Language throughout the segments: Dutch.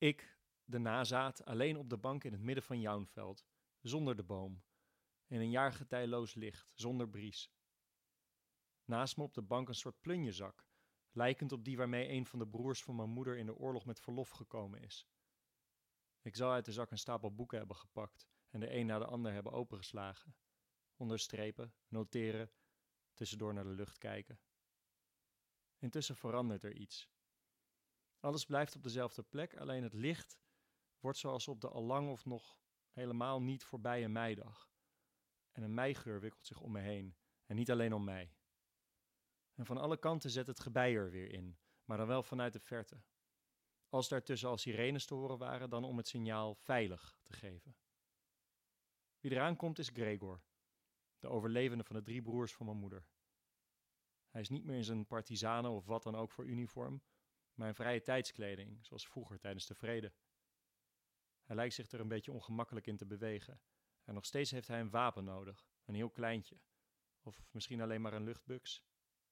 Ik, de nazaat, alleen op de bank in het midden van Jaunveld, zonder de boom, in een jaargetijloos licht, zonder bries. Naast me op de bank een soort plunjezak, lijkend op die waarmee een van de broers van mijn moeder in de oorlog met verlof gekomen is. Ik zou uit de zak een stapel boeken hebben gepakt en de een na de ander hebben opengeslagen. Onderstrepen, noteren, tussendoor naar de lucht kijken. Intussen verandert er iets. Alles blijft op dezelfde plek, alleen het licht wordt zoals op de allang of nog helemaal niet voorbije meidag. En een meigeur wikkelt zich om me heen, en niet alleen om mij. En van alle kanten zet het gebei er weer in, maar dan wel vanuit de verte. Als daartussen al sirenes te horen waren, dan om het signaal veilig te geven. Wie eraan komt is Gregor, de overlevende van de 3 broers van mijn moeder. Hij is niet meer in zijn partizanen of wat dan ook voor uniform, maar in vrije tijdskleding, zoals vroeger tijdens de vrede. Hij lijkt zich er een beetje ongemakkelijk in te bewegen. En nog steeds heeft hij een wapen nodig, een heel kleintje. Of misschien alleen maar een luchtbuks.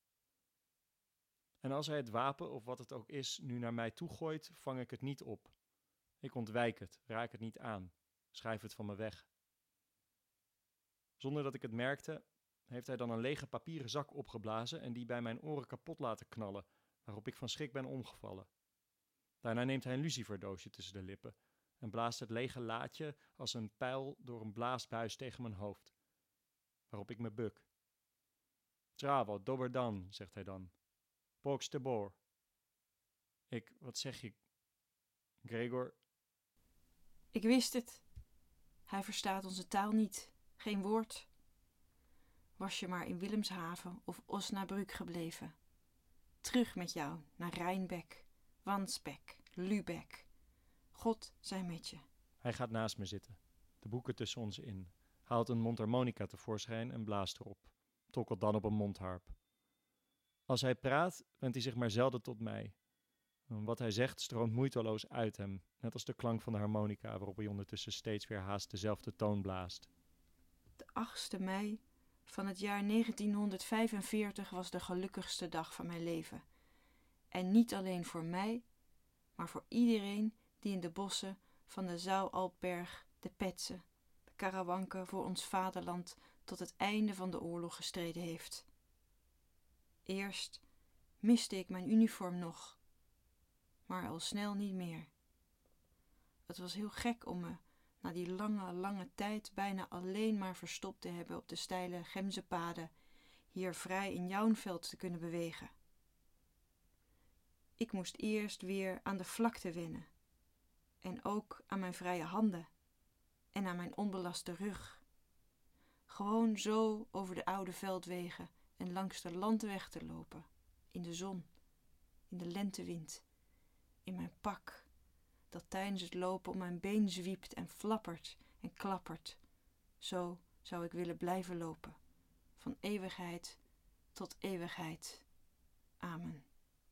En als hij het wapen, of wat het ook is, nu naar mij toegooit, vang ik het niet op. Ik ontwijk het, raak het niet aan, schrijf het van me weg. Zonder dat ik het merkte, heeft hij dan een lege papieren zak opgeblazen en die bij mijn oren kapot laten knallen, waarop ik van schrik ben omgevallen. Daarna neemt hij een luciferdoosje tussen de lippen en blaast het lege laadje als een pijl door een blaasbuis tegen mijn hoofd, waarop ik me buk. Travo, dober dan, zegt hij dan. Poks te boor. Wat zeg je, Gregor? Ik wist het. Hij verstaat onze taal niet. Geen woord. Was je maar in Wilhelmshaven of Osnabrück gebleven. Terug met jou naar Rijnbeck, Wansbeck, Lübeck. God zij met je. Hij gaat naast me zitten, de boeken tussen ons in, haalt een mondharmonica tevoorschijn en blaast erop, tokkelt dan op een mondharp. Als hij praat, wendt hij zich maar zelden tot mij. Wat hij zegt stroomt moeiteloos uit hem, net als de klank van de harmonica waarop hij ondertussen steeds weer haast dezelfde toon blaast. De 8e mei van het jaar 1945 was de gelukkigste dag van mijn leven. En niet alleen voor mij, maar voor iedereen die in de bossen van de Zouwalpberg, de Petsen, de Karawanken voor ons vaderland tot het einde van de oorlog gestreden heeft. Eerst miste ik mijn uniform nog, maar al snel niet meer. Het was heel gek om me na die lange tijd bijna alleen maar verstopt te hebben op de steile gemzenpaden hier vrij in Jaunveld te kunnen bewegen. Ik moest eerst weer aan de vlakte wennen en ook aan mijn vrije handen en aan mijn onbelaste rug. Gewoon zo over de oude veldwegen en langs de landweg te lopen, in de zon, in de lentewind, in mijn pak, dat tijdens het lopen om mijn been zwiept en flappert en klappert. Zo zou ik willen blijven lopen, van eeuwigheid tot eeuwigheid. Amen.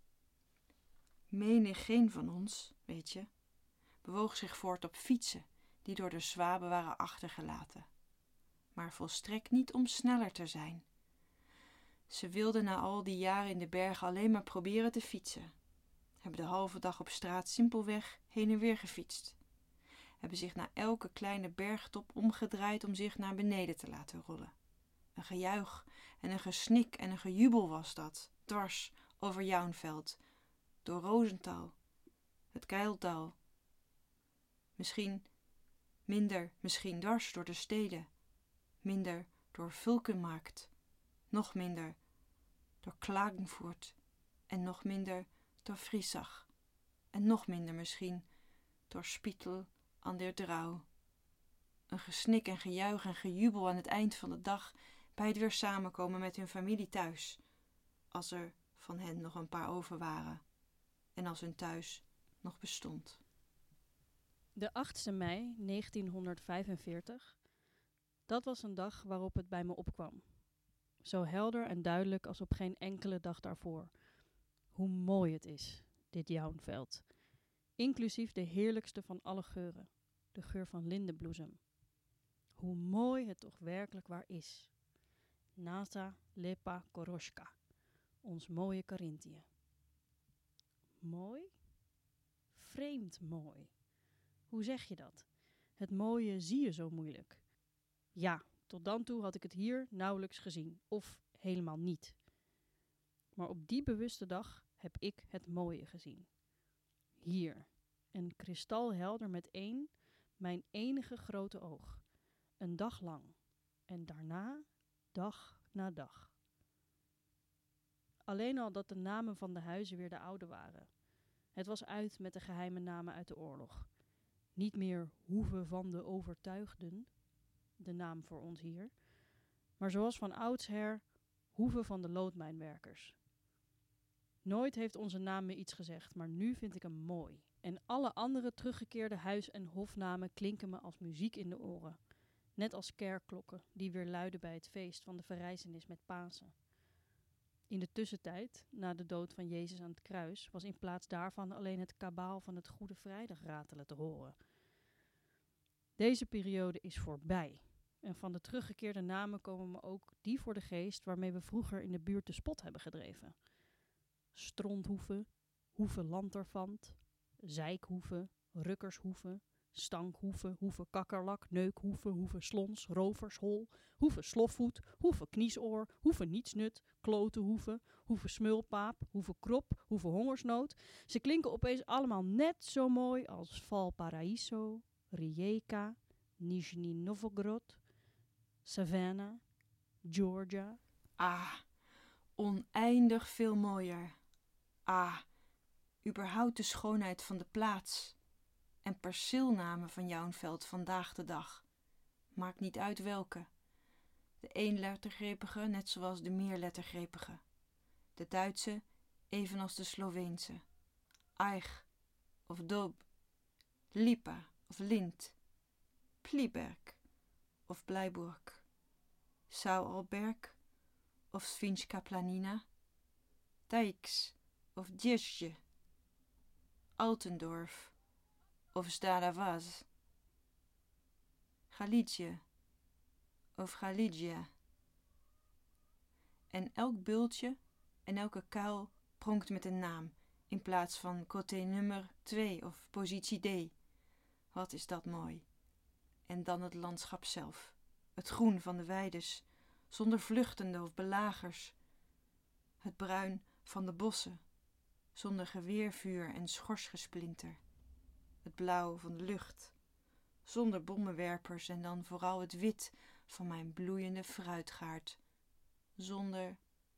Menigeen van ons, weet je, bewoog zich voort op fietsen die door de zwaben waren achtergelaten, maar volstrekt niet om sneller te zijn. Ze wilden na al die jaren in de bergen alleen maar proberen te fietsen. Hebben de halve dag op straat simpelweg heen en weer gefietst. Hebben zich na elke kleine bergtop omgedraaid om zich naar beneden te laten rollen. Een gejuich en een gesnik en een gejubel was dat, dwars over Jaunveld, door Rosenthal, het Keiltal. Misschien dwars door de steden, minder door Vulkenmarkt, nog minder door Klagenfurt en nog minder door Friesach en nog minder misschien door Spittel aan der Drau. Een gesnik en gejuich en gejubel aan het eind van de dag bij het weer samenkomen met hun familie thuis, als er van hen nog een paar over waren en als hun thuis nog bestond. De 8e mei 1945, dat was een dag waarop het bij me opkwam. Zo helder en duidelijk als op geen enkele dag daarvoor. Hoe mooi het is, dit Jaunveld. Inclusief de heerlijkste van alle geuren, de geur van lindenbloesem. Hoe mooi het toch werkelijk waar is. Nasa Lepa Koroshka, ons mooie Karinthië. Mooi? vreemd mooi. Hoe zeg je dat? Het mooie zie je zo moeilijk. Ja, tot dan toe had ik het hier nauwelijks gezien, of helemaal niet. Maar op die bewuste dag heb ik het mooie gezien. Hier, een kristalhelder met mijn enige grote oog. Een dag lang. En daarna, dag na dag. Alleen al dat de namen van de huizen weer de oude waren. Het was uit met de geheime namen uit de oorlog. Niet meer Hoeve van de Overtuigden, de naam voor ons hier, maar zoals van oudsher Hoeve van de Loodmijnwerkers. Nooit heeft onze naam me iets gezegd, maar nu vind ik hem mooi. En alle andere teruggekeerde huis- en hofnamen klinken me als muziek in de oren. Net als kerkklokken die weer luiden bij het feest van de verrijzenis met Pasen. In de tussentijd, na de dood van Jezus aan het kruis, was in plaats daarvan alleen het kabaal van het Goede Vrijdag ratelen te horen. Deze periode is voorbij. En van de teruggekeerde namen komen me ook die voor de geest waarmee we vroeger in de buurt de spot hebben gedreven. Stronthoeve, Hoeve Lanterfant, Zijkhoeve, Rukkershoeve, Stankhoeve, Hoeve Kakkerlak, Neukhoeve, Hoeve Slons, Rovershol, Hoeve Slofvoet, Hoeve Kniesoor, Hoeve Nietsnut, Klotenhoeve, Hoeve Smulpaap, Hoeve Krop, Hoeve Hongersnood. Ze klinken opeens allemaal net zo mooi als Valparaiso, Rijeka, Nizhny Novgorod, Savannah, Georgia. Ah, oneindig veel mooier. Ah, überhaupt de schoonheid van de plaats. En perceelnamen van Jouwenveld vandaag de dag. Maakt niet uit welke. De eenlettergrepige net zoals de meerlettergrepige. De Duitse evenals de Sloveense. Eich of Dob, Lipa of Lint, Pliberg of Blijburg, Sauerberg of Svinjska Planina, Dijks of Djesje, Altendorf of Stadavaz, Galicia of Galicia. En elk bultje en elke kuil pronkt met een naam in plaats van côté nummer 2 of positie D. Wat is dat mooi. En dan het landschap zelf, het groen van de weides, zonder vluchtende of belagers. Het bruin van de bossen, zonder geweervuur en schorsgesplinter. Het blauw van de lucht, zonder bommenwerpers en dan vooral het wit van mijn bloeiende fruitgaard. Zonder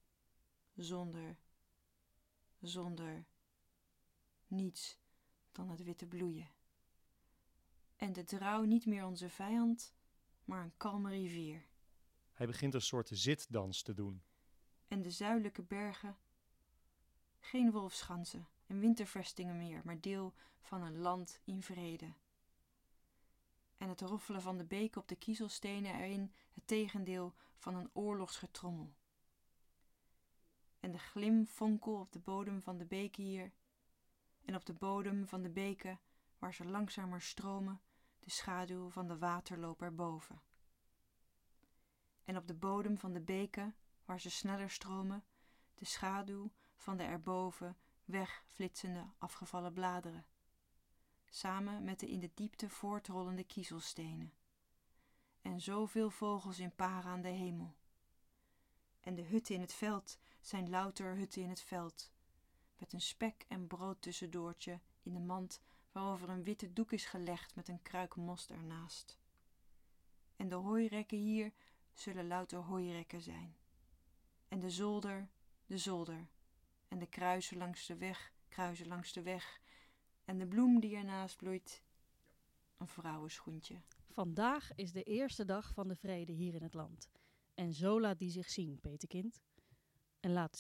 niets dan het witte bloeien. En de Drouw niet meer onze vijand, maar een kalme rivier. Hij begint een soort zitdans te doen. En de zuidelijke bergen, geen wolfschansen en wintervestingen meer, maar deel van een land in vrede. En het roffelen van de beek op de kiezelstenen erin het tegendeel van een oorlogsgetrommel. En de glimfonkel op de bodem van de beken hier, en op de bodem van de beken, waar ze langzamer stromen, de schaduw van de waterloop erboven. En op de bodem van de beken, waar ze sneller stromen, de schaduw van de erboven wegflitsende afgevallen bladeren, samen met de in de diepte voortrollende kiezelstenen. En zoveel vogels in paren aan de hemel. En de hutten in het veld zijn louter hutten in het veld, met een spek- en brood tussendoortje in de mand waarover een witte doek is gelegd met een kruik most ernaast. En de hooirekken hier zullen louter hooirekken zijn. En de zolder, en de kruisen langs de weg, en de bloem die ernaast bloeit, een vrouwenschoentje. Vandaag is de eerste dag van de vrede hier in het land. En zo laat die zich zien, Peterkind. En laat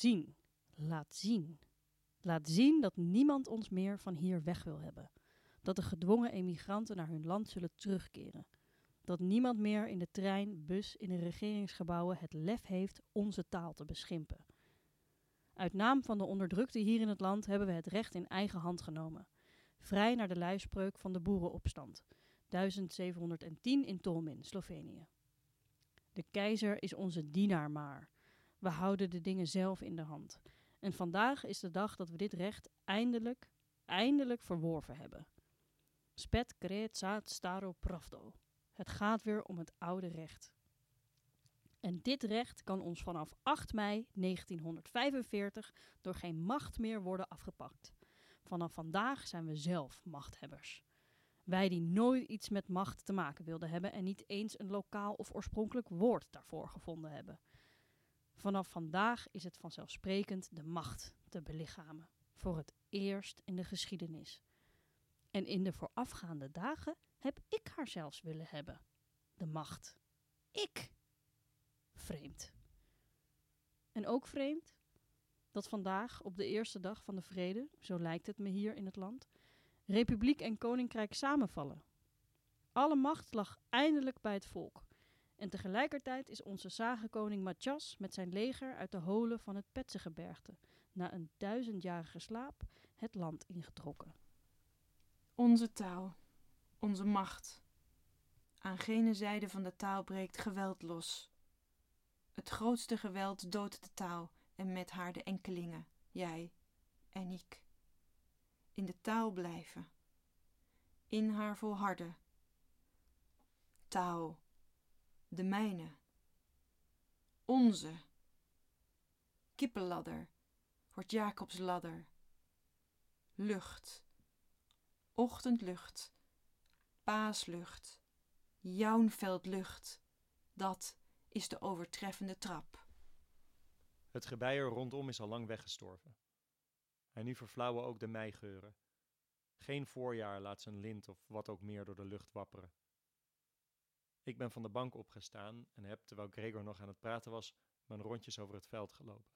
zien dat niemand ons meer van hier weg wil hebben. Dat de gedwongen emigranten naar hun land zullen terugkeren. Dat niemand meer in de trein, bus, in de regeringsgebouwen het lef heeft onze taal te beschimpen. Uit naam van de onderdrukten hier in het land hebben we het recht in eigen hand genomen. Vrij naar de lijfspreuk van de boerenopstand. 1710 in Tolmin, Slovenië. De keizer is onze dienaar maar. We houden de dingen zelf in de hand. En vandaag is de dag dat we dit recht eindelijk verworven hebben. Spet creet zaad staro pravdo. Het gaat weer om het oude recht. En dit recht kan ons vanaf 8 mei 1945 door geen macht meer worden afgepakt. Vanaf vandaag zijn we zelf machthebbers. Wij die nooit iets met macht te maken wilden hebben en niet eens een lokaal of oorspronkelijk woord daarvoor gevonden hebben. Vanaf vandaag is het vanzelfsprekend de macht te belichamen. Voor het eerst in de geschiedenis. En in de voorafgaande dagen heb ik haar zelfs willen hebben. De macht. Ik. Vreemd. En ook vreemd dat vandaag, op de eerste dag van de vrede, zo lijkt het me hier in het land, republiek en koninkrijk samenvallen. Alle macht lag eindelijk bij het volk. En tegelijkertijd is onze zagenkoning Matthias met zijn leger uit de holen van het Petsengebergte, na een 1000-jarige slaap, het land ingetrokken. Onze taal, onze macht. Aan gene zijde van de taal breekt geweld los. Het grootste geweld doodt de taal en met haar de enkelingen, jij en ik. In de taal blijven, in haar volharden. Taal, de mijne, onze. Kippenladder wordt Jacobs ladder. Lucht, ochtendlucht, paaslucht, Jaunveldlucht, dat is de overtreffende trap. Het gebeier rondom is al lang weggestorven. En nu verflauwen ook de meigeuren. Geen voorjaar laat zijn lint of wat ook meer door de lucht wapperen. Ik ben van de bank opgestaan en heb, terwijl Gregor nog aan het praten was, mijn rondjes over het veld gelopen.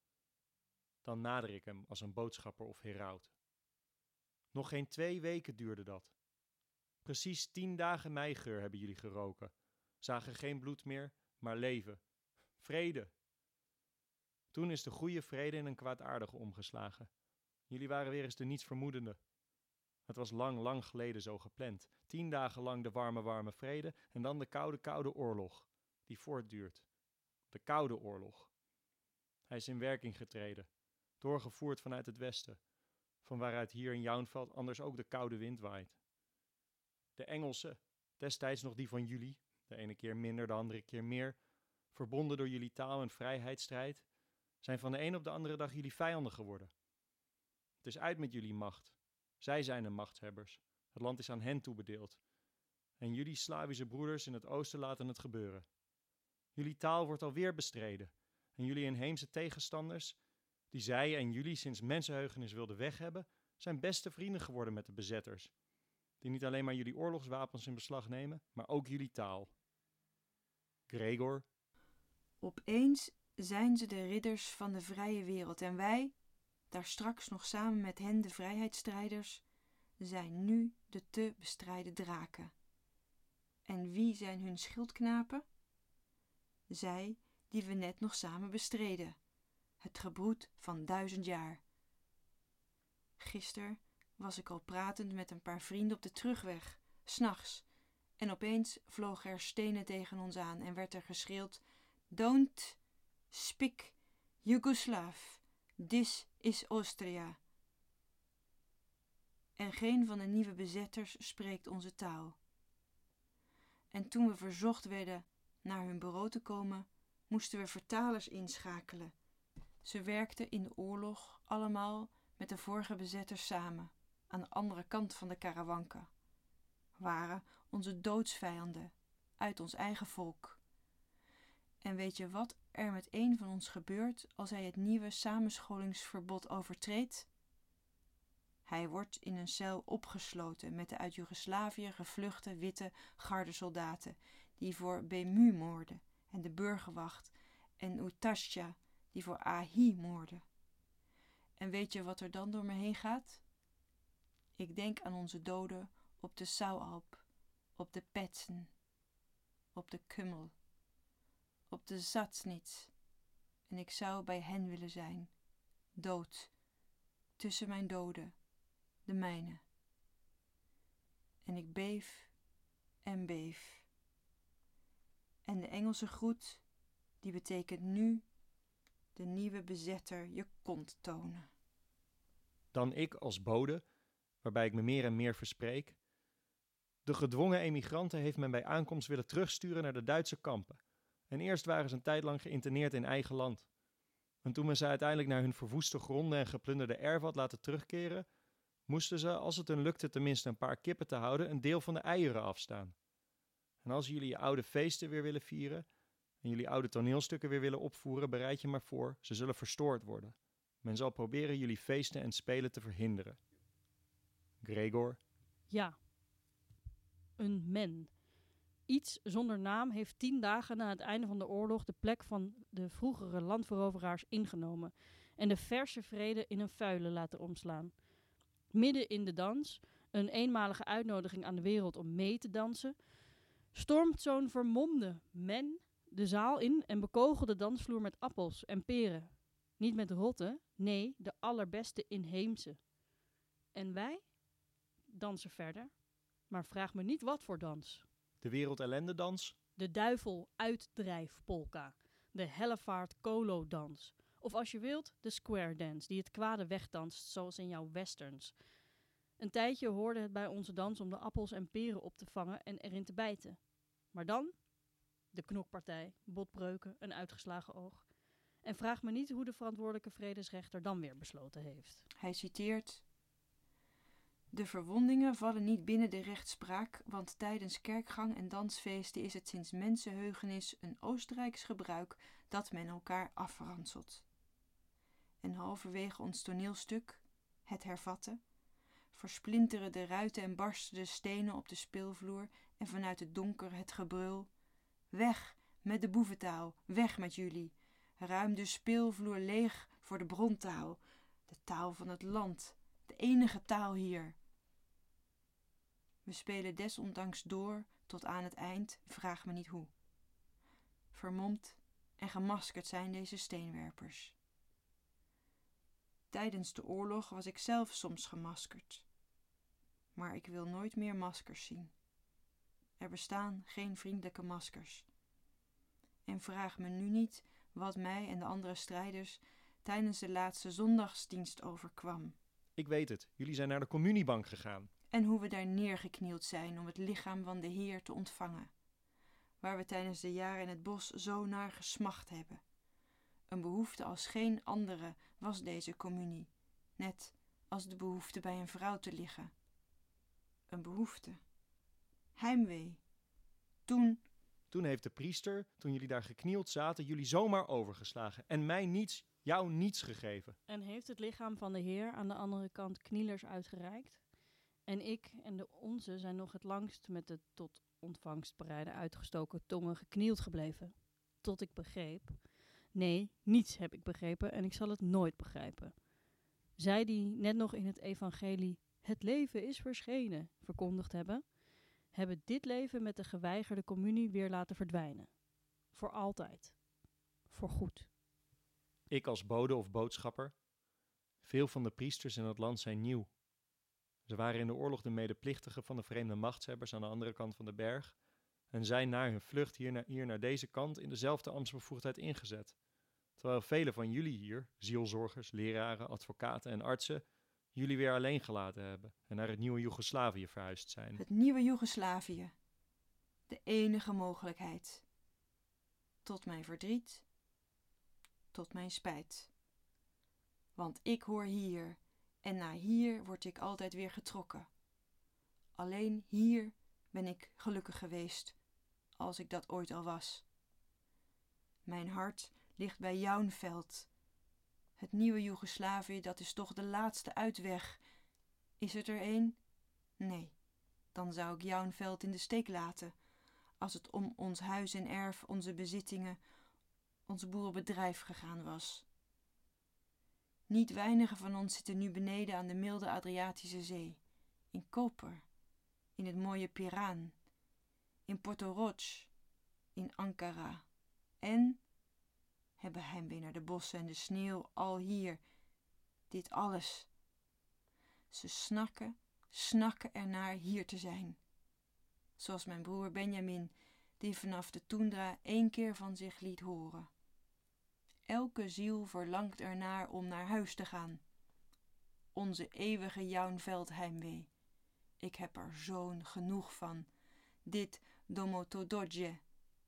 Dan nader ik hem als een boodschapper of heraut. Nog geen 2 weken duurde dat. Precies 10 dagen meigeur hebben jullie geroken. Zagen geen bloed meer, maar leven. Vrede. Toen is de goede vrede in een kwaadaardige omgeslagen. Jullie waren weer eens de nietsvermoedende. Het was lang, lang geleden zo gepland. 10 dagen lang de warme, warme vrede en dan de koude, koude oorlog, die voortduurt. De Koude Oorlog. Hij is in werking getreden, doorgevoerd vanuit het westen, van waaruit hier in Jaunveld anders ook de koude wind waait. De Engelsen, destijds nog die van jullie, de ene keer minder, de andere keer meer, verbonden door jullie taal- en vrijheidsstrijd, zijn van de een op de andere dag jullie vijanden geworden. Het is uit met jullie macht. Zij zijn de machthebbers. Het land is aan hen toebedeeld. En jullie Slavische broeders in het oosten laten het gebeuren. Jullie taal wordt alweer bestreden. En jullie inheemse tegenstanders, die zij en jullie sinds mensenheugenis wilden weghebben, zijn beste vrienden geworden met de bezetters. Die niet alleen maar jullie oorlogswapens in beslag nemen, maar ook jullie taal. Gregor. Opeens zijn ze de ridders van de vrije wereld en wij, daar straks nog samen met hen de vrijheidsstrijders, zijn nu de te bestrijden draken. En wie zijn hun schildknapen? Zij die we net nog samen bestreden, het gebroed van 1000 jaar. Gisteren was ik al pratend met een paar vrienden op de terugweg, 's nachts, en opeens vlogen er stenen tegen ons aan en werd er geschreeuwd: "Don't speak Yugoslav, this is Austria." En geen van de nieuwe bezetters spreekt onze taal. En toen we verzocht werden naar hun bureau te komen, moesten we vertalers inschakelen. Ze werkten in de oorlog allemaal met de vorige bezetters samen, aan de andere kant van de Karawanka. Waren onze doodsvijanden, uit ons eigen volk. En weet je wat er met een van ons gebeurt als hij het nieuwe samenscholingsverbod overtreedt? Hij wordt in een cel opgesloten met de uit Joegoslavië gevluchte witte gardesoldaten die voor Bemu moorden en de burgerwacht en Utasja die voor Ahi moorden. En weet je wat er dan door me heen gaat? Ik denk aan onze doden op de Saualp, op de Petsen, op de Kummel, op de Satsnitz. En ik zou bij hen willen zijn, dood, tussen mijn doden, de mijne. En ik beef en beef. En de Engelse groet, die betekent nu de nieuwe bezetter je kont tonen. Dan ik als bode waarbij ik me meer en meer verspreek. De gedwongen emigranten heeft men bij aankomst willen terugsturen naar de Duitse kampen. En eerst waren ze een tijd lang geïnterneerd in eigen land. En toen men ze uiteindelijk naar hun verwoeste gronden en geplunderde erf had laten terugkeren, moesten ze, als het hun lukte tenminste een paar kippen te houden, een deel van de eieren afstaan. En als jullie je oude feesten weer willen vieren en jullie oude toneelstukken weer willen opvoeren, bereid je maar voor, ze zullen verstoord worden. Men zal proberen jullie feesten en spelen te verhinderen. Gregor. Ja. Een men. Iets zonder naam heeft 10 dagen na het einde van de oorlog de plek van de vroegere landveroveraars ingenomen en de verse vrede in een vuile laten omslaan. Midden in de dans, een eenmalige uitnodiging aan de wereld om mee te dansen, stormt zo'n vermomde men de zaal in en bekogelt de dansvloer met appels en peren. Niet met rotte, nee, de allerbeste inheemse. En wij dansen verder, maar vraag me niet wat voor dans. De wereldellendedans? De duivel uitdrijfpolka, de hellevaart kolo-dans. Of als je wilt, de square dance, die het kwade wegdanst zoals in jouw westerns. Een tijdje hoorde het bij onze dans om de appels en peren op te vangen en erin te bijten. Maar dan, de knokpartij, botbreuken, een uitgeslagen oog. En vraag me niet hoe de verantwoordelijke vredesrechter dan weer besloten heeft. Hij citeert: de verwondingen vallen niet binnen de rechtspraak, want tijdens kerkgang en dansfeesten is het sinds mensenheugenis een Oostenrijks gebruik dat men elkaar afranselt. En halverwege ons toneelstuk, het hervatten, versplinteren de ruiten en barsten de stenen op de speelvloer en vanuit het donker het gebrul: weg met de boeventaal, weg met jullie, ruim de speelvloer leeg voor de brontaal, de taal van het land, de enige taal hier. We spelen desondanks door tot aan het eind, vraag me niet hoe. Vermomd en gemaskerd zijn deze steenwerpers. Tijdens de oorlog was ik zelf soms gemaskerd. Maar ik wil nooit meer maskers zien. Er bestaan geen vriendelijke maskers. En vraag me nu niet wat mij en de andere strijders tijdens de laatste zondagsdienst overkwam. Ik weet het, jullie zijn naar de communiebank gegaan. En hoe we daar neergeknield zijn om het lichaam van de Heer te ontvangen, waar we tijdens de jaren in het bos zo naar gesmacht hebben. Een behoefte als geen andere was deze communie, net als de behoefte bij een vrouw te liggen. Een behoefte. Heimwee. Toen heeft de priester, toen jullie daar geknield zaten, jullie zomaar overgeslagen en mij niets, jou niets gegeven. En heeft het lichaam van de Heer aan de andere kant knielers uitgereikt? En ik en de onze zijn nog het langst met de tot ontvangst bereide uitgestoken tongen geknield gebleven. Tot ik begreep. Nee, niets heb ik begrepen en ik zal het nooit begrijpen. Zij die net nog in het evangelie het leven is verschenen verkondigd hebben dit leven met de geweigerde communie weer laten verdwijnen. Voor altijd. Voor goed. Ik als bode of boodschapper. Veel van de priesters in het land zijn nieuw. Ze waren in de oorlog de medeplichtigen van de vreemde machtshebbers aan de andere kant van de berg en zijn na hun vlucht hier naar deze kant in dezelfde ambtsbevoegdheid ingezet. Terwijl velen van jullie hier, zielzorgers, leraren, advocaten en artsen, jullie weer alleen gelaten hebben en naar het nieuwe Joegoslavië verhuisd zijn. Het nieuwe Joegoslavië. De enige mogelijkheid. Tot mijn verdriet, tot mijn spijt. Want ik hoor hier en naar hier word ik altijd weer getrokken. Alleen hier ben ik gelukkig geweest, als ik dat ooit al was. Mijn hart ligt bij Jaunveld. Het nieuwe Joegoslavië, dat is toch de laatste uitweg. Is het er één? Nee, dan zou ik Jaunveld in de steek laten, als het om ons huis en erf, onze bezittingen, ons boerenbedrijf gegaan was. Niet weinigen van ons zitten nu beneden aan de milde Adriatische Zee, in Koper, in het mooie Piraan, in Porto Roch, in Ankara en hebben heimwee naar de bossen en de sneeuw al hier, dit alles. Ze snakken ernaar hier te zijn. Zoals mijn broer Benjamin, die vanaf de toendra 1 keer van zich liet horen. Elke ziel verlangt ernaar om naar huis te gaan. onze eeuwige Jaunveldheimwee. Ik heb er zo'n genoeg van, dit Domotododje.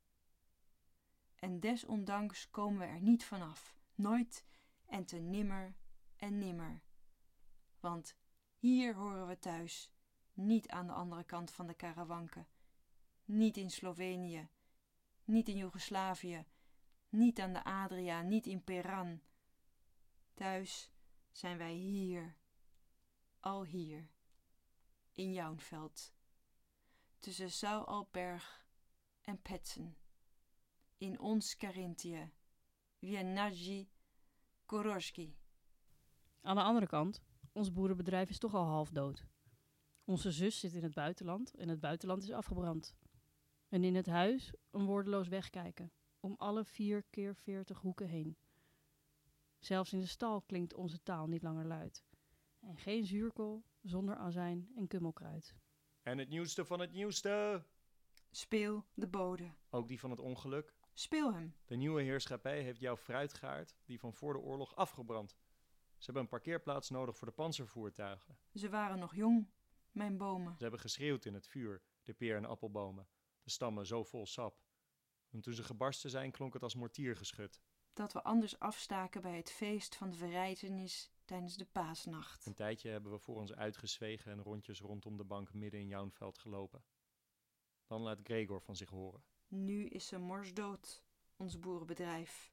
En desondanks komen we er niet vanaf, nooit en te nimmer en nimmer. Want hier horen we thuis, niet aan de andere kant van de Karawanke, niet in Slovenië, niet in Joegoslavië, niet aan de Adria, niet in Peran. Thuis zijn wij hier, al hier, in Jaunveld, tussen Saualberg en Petzen, in ons Carinthië, Viennaji, Gorozhki. Aan de andere kant, ons boerenbedrijf is toch al half dood. Onze zus zit in het buitenland en het buitenland is afgebrand. En in het huis een woordeloos wegkijken, om alle 4 keer 40 hoeken heen. Zelfs in de stal klinkt onze taal niet langer luid. En geen zuurkool zonder azijn en kummelkruid. En het nieuwste van het nieuwste. Speel de bode. Ook die van het ongeluk. Speel hem. De nieuwe heerschappij heeft jouw fruitgaard, die van voor de oorlog, afgebrand. Ze hebben een parkeerplaats nodig voor de pantservoertuigen. Ze waren nog jong, mijn bomen. Ze hebben geschreeuwd in het vuur, de peer- en appelbomen. De stammen zo vol sap. En toen ze gebarsten zijn, klonk het als mortiergeschut. Dat we anders afstaken bij het feest van de verrijzenis tijdens de paasnacht. Een tijdje hebben we voor ons uitgezwegen en rondjes rondom de bank midden in Jaunveld gelopen. Dan laat Gregor van zich horen. Nu is ze morsdood, ons boerenbedrijf.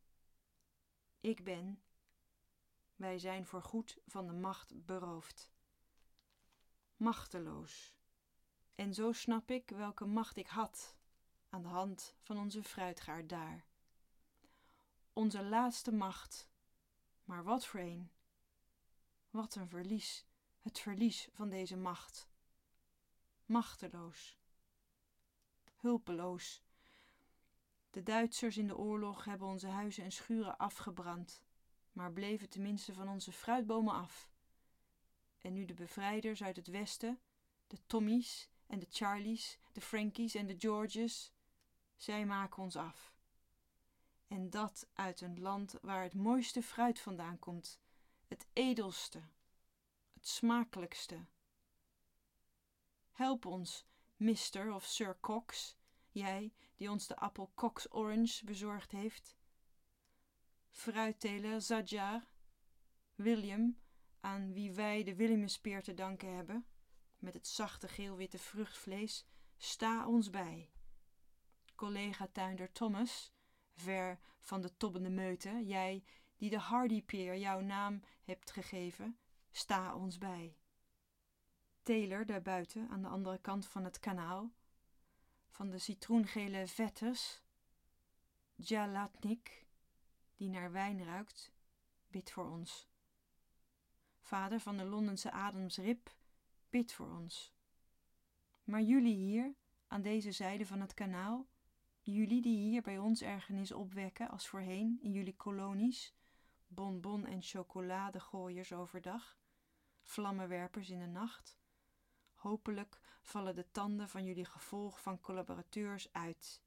Wij zijn voorgoed van de macht beroofd. Machteloos. En zo snap ik welke macht ik had, aan de hand van onze fruitgaard daar. Onze laatste macht, maar wat voor een. Wat een verlies, het verlies van deze macht. Machteloos. Hulpeloos. De Duitsers in de oorlog hebben onze huizen en schuren afgebrand, maar bleven tenminste van onze fruitbomen af. En nu de bevrijders uit het westen, de Tommies en de Charlies, de Frankies en de Georges, zij maken ons af. En dat uit een land waar het mooiste fruit vandaan komt, het edelste, het smakelijkste. Help ons, Mr. of Sir Cox, jij die ons de appel Cox Orange bezorgd heeft. Fruitteler Zadjar, William, aan wie wij de Williamspeer te danken hebben, met het zachte geel-witte vruchtvlees, sta ons bij. Collega-tuinder Thomas, ver van de tobbende meute, jij die de Hardypeer jouw naam hebt gegeven, sta ons bij. Taylor daarbuiten, aan de andere kant van het kanaal, van de citroengele vetters, Jalatnik, die naar wijn ruikt, bid voor ons. Vader van de Londense Adamsrib, bid voor ons. Maar jullie hier, aan deze zijde van het kanaal, jullie die hier bij ons ergernis opwekken als voorheen in jullie kolonies, bonbon- en chocoladegooiers overdag, vlammenwerpers in de nacht, hopelijk vallen de tanden van jullie gevolg van collaborateurs uit.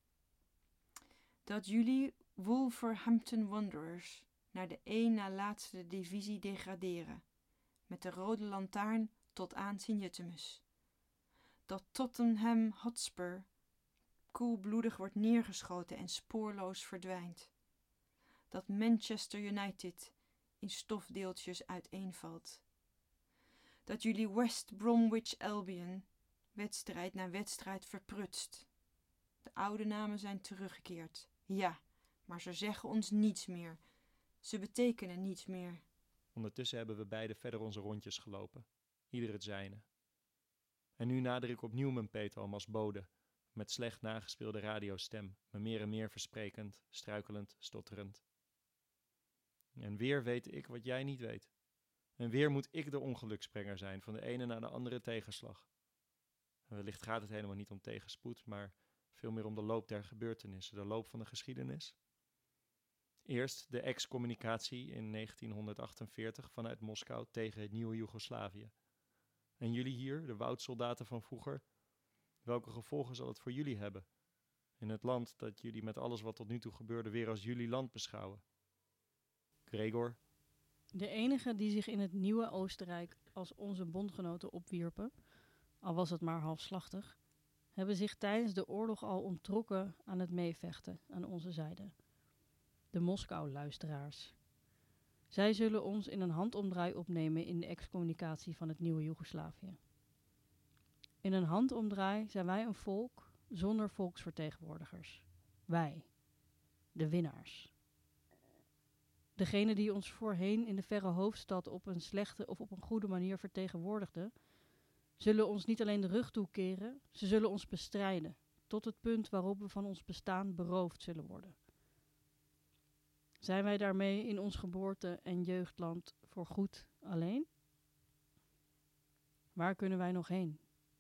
Dat jullie Wolverhampton Wanderers naar de één na laatste divisie degraderen, met de rode lantaarn tot aan Sint-Jutemus. Dat Tottenham Hotspur koelbloedig wordt neergeschoten en spoorloos verdwijnt. Dat Manchester United in stofdeeltjes uiteenvalt. Dat jullie West Bromwich Albion wedstrijd na wedstrijd verprutst. De oude namen zijn teruggekeerd, ja, maar ze zeggen ons niets meer. Ze betekenen niets meer. Ondertussen hebben we beiden verder onze rondjes gelopen, ieder het zijne. En nu nader ik opnieuw mijn peetoom als bode, met slecht nagespeelde radiostem, me meer en meer versprekend, struikelend, stotterend. En weer weet ik wat jij niet weet. En weer moet ik de ongeluksbrenger zijn van de ene naar de andere tegenslag. En wellicht gaat het helemaal niet om tegenspoed, maar veel meer om de loop der gebeurtenissen, de loop van de geschiedenis. Eerst de excommunicatie in 1948 vanuit Moskou tegen het nieuwe Joegoslavië. En jullie hier, de woudsoldaten van vroeger, welke gevolgen zal het voor jullie hebben? In het land dat jullie met alles wat tot nu toe gebeurde weer als jullie land beschouwen. Gregor, De enigen die zich in het nieuwe Oostenrijk als onze bondgenoten opwierpen, al was het maar halfslachtig, hebben zich tijdens de oorlog al onttrokken aan het meevechten aan onze zijde. De Moskou-luisteraars. Zij zullen ons in een handomdraai opnemen in de excommunicatie van het nieuwe Joegoslavië. In een handomdraai zijn wij een volk zonder volksvertegenwoordigers. Wij, de winnaars. Degene die ons voorheen in de verre hoofdstad op een slechte of op een goede manier vertegenwoordigden, zullen ons niet alleen de rug toekeren, ze zullen ons bestrijden, tot het punt waarop we van ons bestaan beroofd zullen worden. Zijn wij daarmee in ons geboorte- en jeugdland voorgoed alleen? Waar kunnen wij nog heen?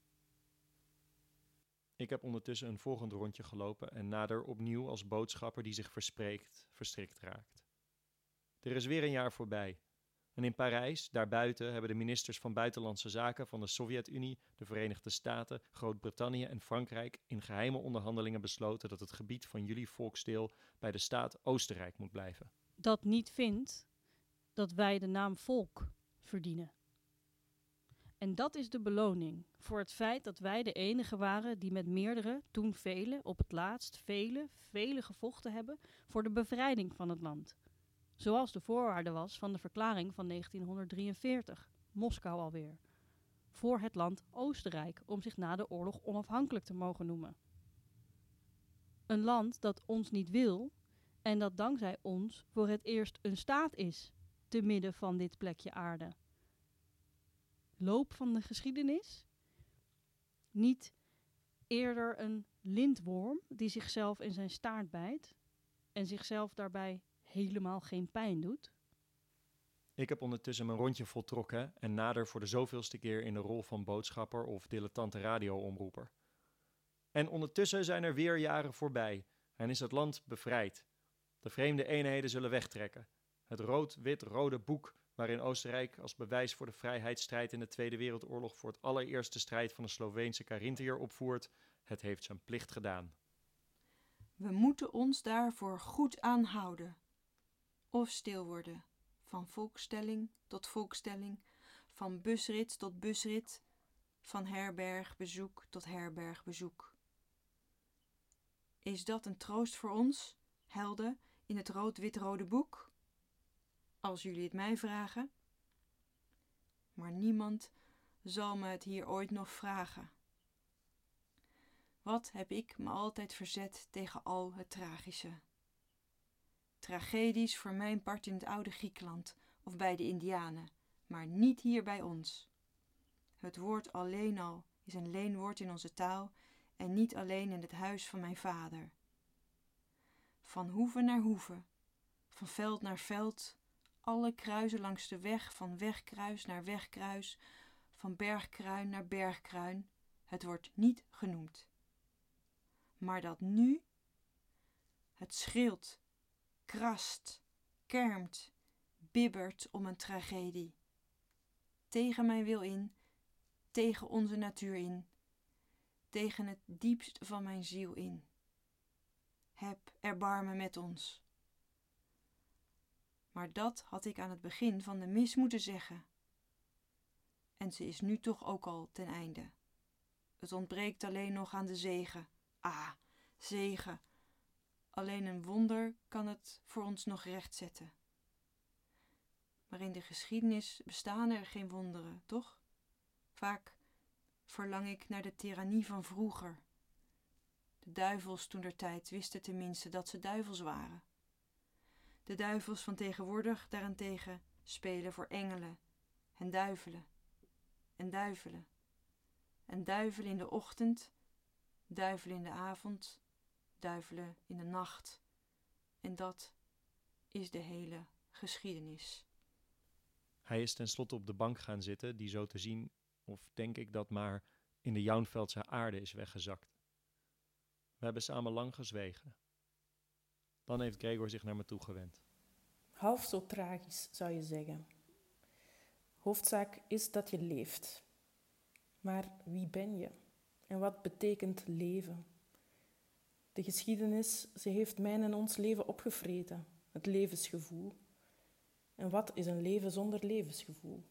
Ik heb ondertussen een volgend rondje gelopen en nader opnieuw als boodschapper die zich verstrikt raakt. Er is weer een jaar voorbij. En in Parijs, daarbuiten, hebben de ministers van Buitenlandse Zaken van de Sovjet-Unie, de Verenigde Staten, Groot-Brittannië en Frankrijk in geheime onderhandelingen besloten dat het gebied van jullie volksdeel bij de staat Oostenrijk moet blijven. Dat niet vindt dat wij de naam volk verdienen. En dat is de beloning voor het feit dat wij de enige waren die met meerdere, toen vele, op het laatst vele gevochten hebben voor de bevrijding van het land. Zoals de voorwaarde was van de verklaring van 1943, Moskou alweer. Voor het land Oostenrijk, om zich na de oorlog onafhankelijk te mogen noemen. Een land dat ons niet wil en dat dankzij ons voor het eerst een staat is, te midden van dit plekje aarde. Loop van de geschiedenis? Niet eerder een lintworm die zichzelf in zijn staart bijt en zichzelf daarbij helemaal geen pijn doet? Ik heb ondertussen mijn rondje voltrokken en nader voor de zoveelste keer in de rol van boodschapper of dilettante radioomroeper. En ondertussen zijn er weer jaren voorbij en is het land bevrijd. De vreemde eenheden zullen wegtrekken. Het rood-wit-rode boek waarin Oostenrijk als bewijs voor de vrijheidsstrijd in de Tweede Wereldoorlog voor het allereerste strijd van de Sloveense Karintiër opvoert, het heeft zijn plicht gedaan. We moeten ons daarvoor goed aanhouden. Of stil worden, van volkstelling tot volkstelling, van busrit tot busrit, van herbergbezoek tot herbergbezoek. Is dat een troost voor ons, helden, in het rood-wit-rode boek? Als jullie het mij vragen. Maar niemand zal me het hier ooit nog vragen. Wat heb ik me altijd verzet tegen al het tragische? Tragedies voor mijn part in het oude Griekenland of bij de Indianen, maar niet hier bij ons. Het woord alleen al is een leenwoord in onze taal en niet alleen in het huis van mijn vader. Van hoeve naar hoeve, van veld naar veld, alle kruisen langs de weg, van wegkruis naar wegkruis, van bergkruin naar bergkruin, het wordt niet genoemd. Maar dat nu, het schreeuwt, krast, kermt, bibbert om een tragedie. Tegen mijn wil in, tegen onze natuur in, tegen het diepst van mijn ziel in. Heb erbarmen met ons. Maar dat had ik aan het begin van de mis moeten zeggen. En ze is nu toch ook al ten einde. Het ontbreekt alleen nog aan de zegen. Ah, zegen. Alleen een wonder kan het voor ons nog rechtzetten. Maar in de geschiedenis bestaan er geen wonderen, toch? Vaak verlang ik naar de tirannie van vroeger. De duivels toentertijd wisten tenminste dat ze duivels waren. De duivels van tegenwoordig daarentegen spelen voor engelen en duivelen en duivelen. En duivelen in de ochtend, duivelen in de avond, duivelen in de nacht. En dat is de hele geschiedenis. Hij is tenslotte op de bank gaan zitten, die zo te zien, of denk ik dat maar, in de Jaunveldse aarde is weggezakt. We hebben samen lang gezwegen. Dan heeft Gregor zich naar me toe gewend. Half zo tragisch, zou je zeggen. Hoofdzaak is dat je leeft. Maar wie ben je? En wat betekent leven? De geschiedenis, ze heeft mijn en ons leven opgevreten. Het levensgevoel. En wat is een leven zonder levensgevoel?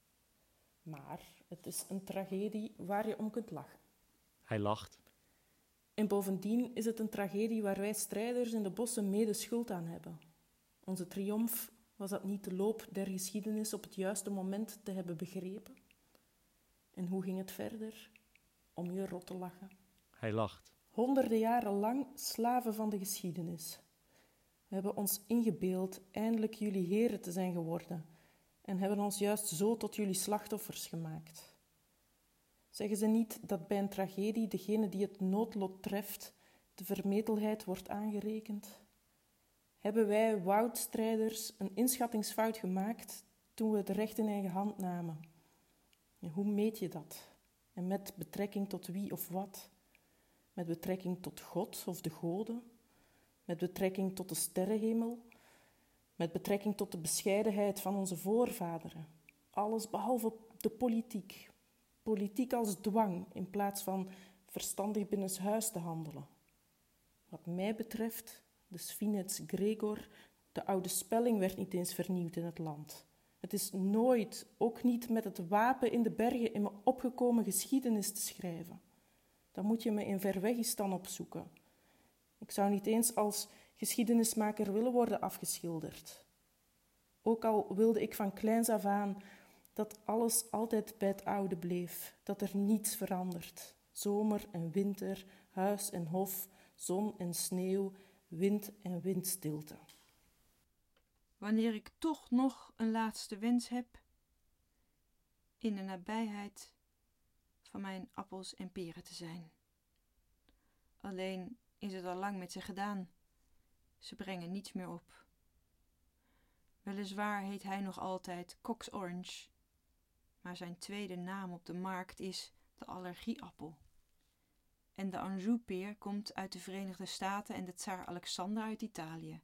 Maar het is een tragedie waar je om kunt lachen. Hij lacht. En bovendien is het een tragedie waar wij strijders in de bossen mede schuld aan hebben. Onze triomf, was dat niet de loop der geschiedenis op het juiste moment te hebben begrepen? En hoe ging het verder? Om je rot te lachen. Hij lacht. Honderden jaren lang slaven van de geschiedenis. We hebben ons ingebeeld eindelijk jullie heren te zijn geworden en hebben ons juist zo tot jullie slachtoffers gemaakt. Zeggen ze niet dat bij een tragedie degene die het noodlot treft de vermetelheid wordt aangerekend? Hebben wij woudstrijders een inschattingsfout gemaakt toen we het recht in eigen hand namen? En hoe meet je dat? En met betrekking tot wie of wat? Met betrekking tot God of de goden? Met betrekking tot de sterrenhemel? Met betrekking tot de bescheidenheid van onze voorvaderen? Alles behalve de politiek. Politiek als dwang in plaats van verstandig binnenshuis te handelen. Wat mij betreft, de Sfinets Gregor, de oude spelling werd niet eens vernieuwd in het land. Het is nooit, ook niet met het wapen in de bergen, in me opgekomen geschiedenis te schrijven. Dan moet je me in Verwegistan opzoeken. Ik zou niet eens als geschiedenismaker willen worden afgeschilderd. Ook al wilde ik van kleins af aan dat alles altijd bij het oude bleef, dat er niets verandert. Zomer en winter, huis en hof, zon en sneeuw, wind en windstilte. Wanneer ik toch nog een laatste wens heb, in de nabijheid van mijn appels en peren te zijn. Alleen is het al lang met ze gedaan. Ze brengen niets meer op. Weliswaar heet hij nog altijd Cox Orange, maar zijn tweede naam op de markt is de allergieappel. En de Anjou-peer komt uit de Verenigde Staten en de tsaar Alexander uit Italië.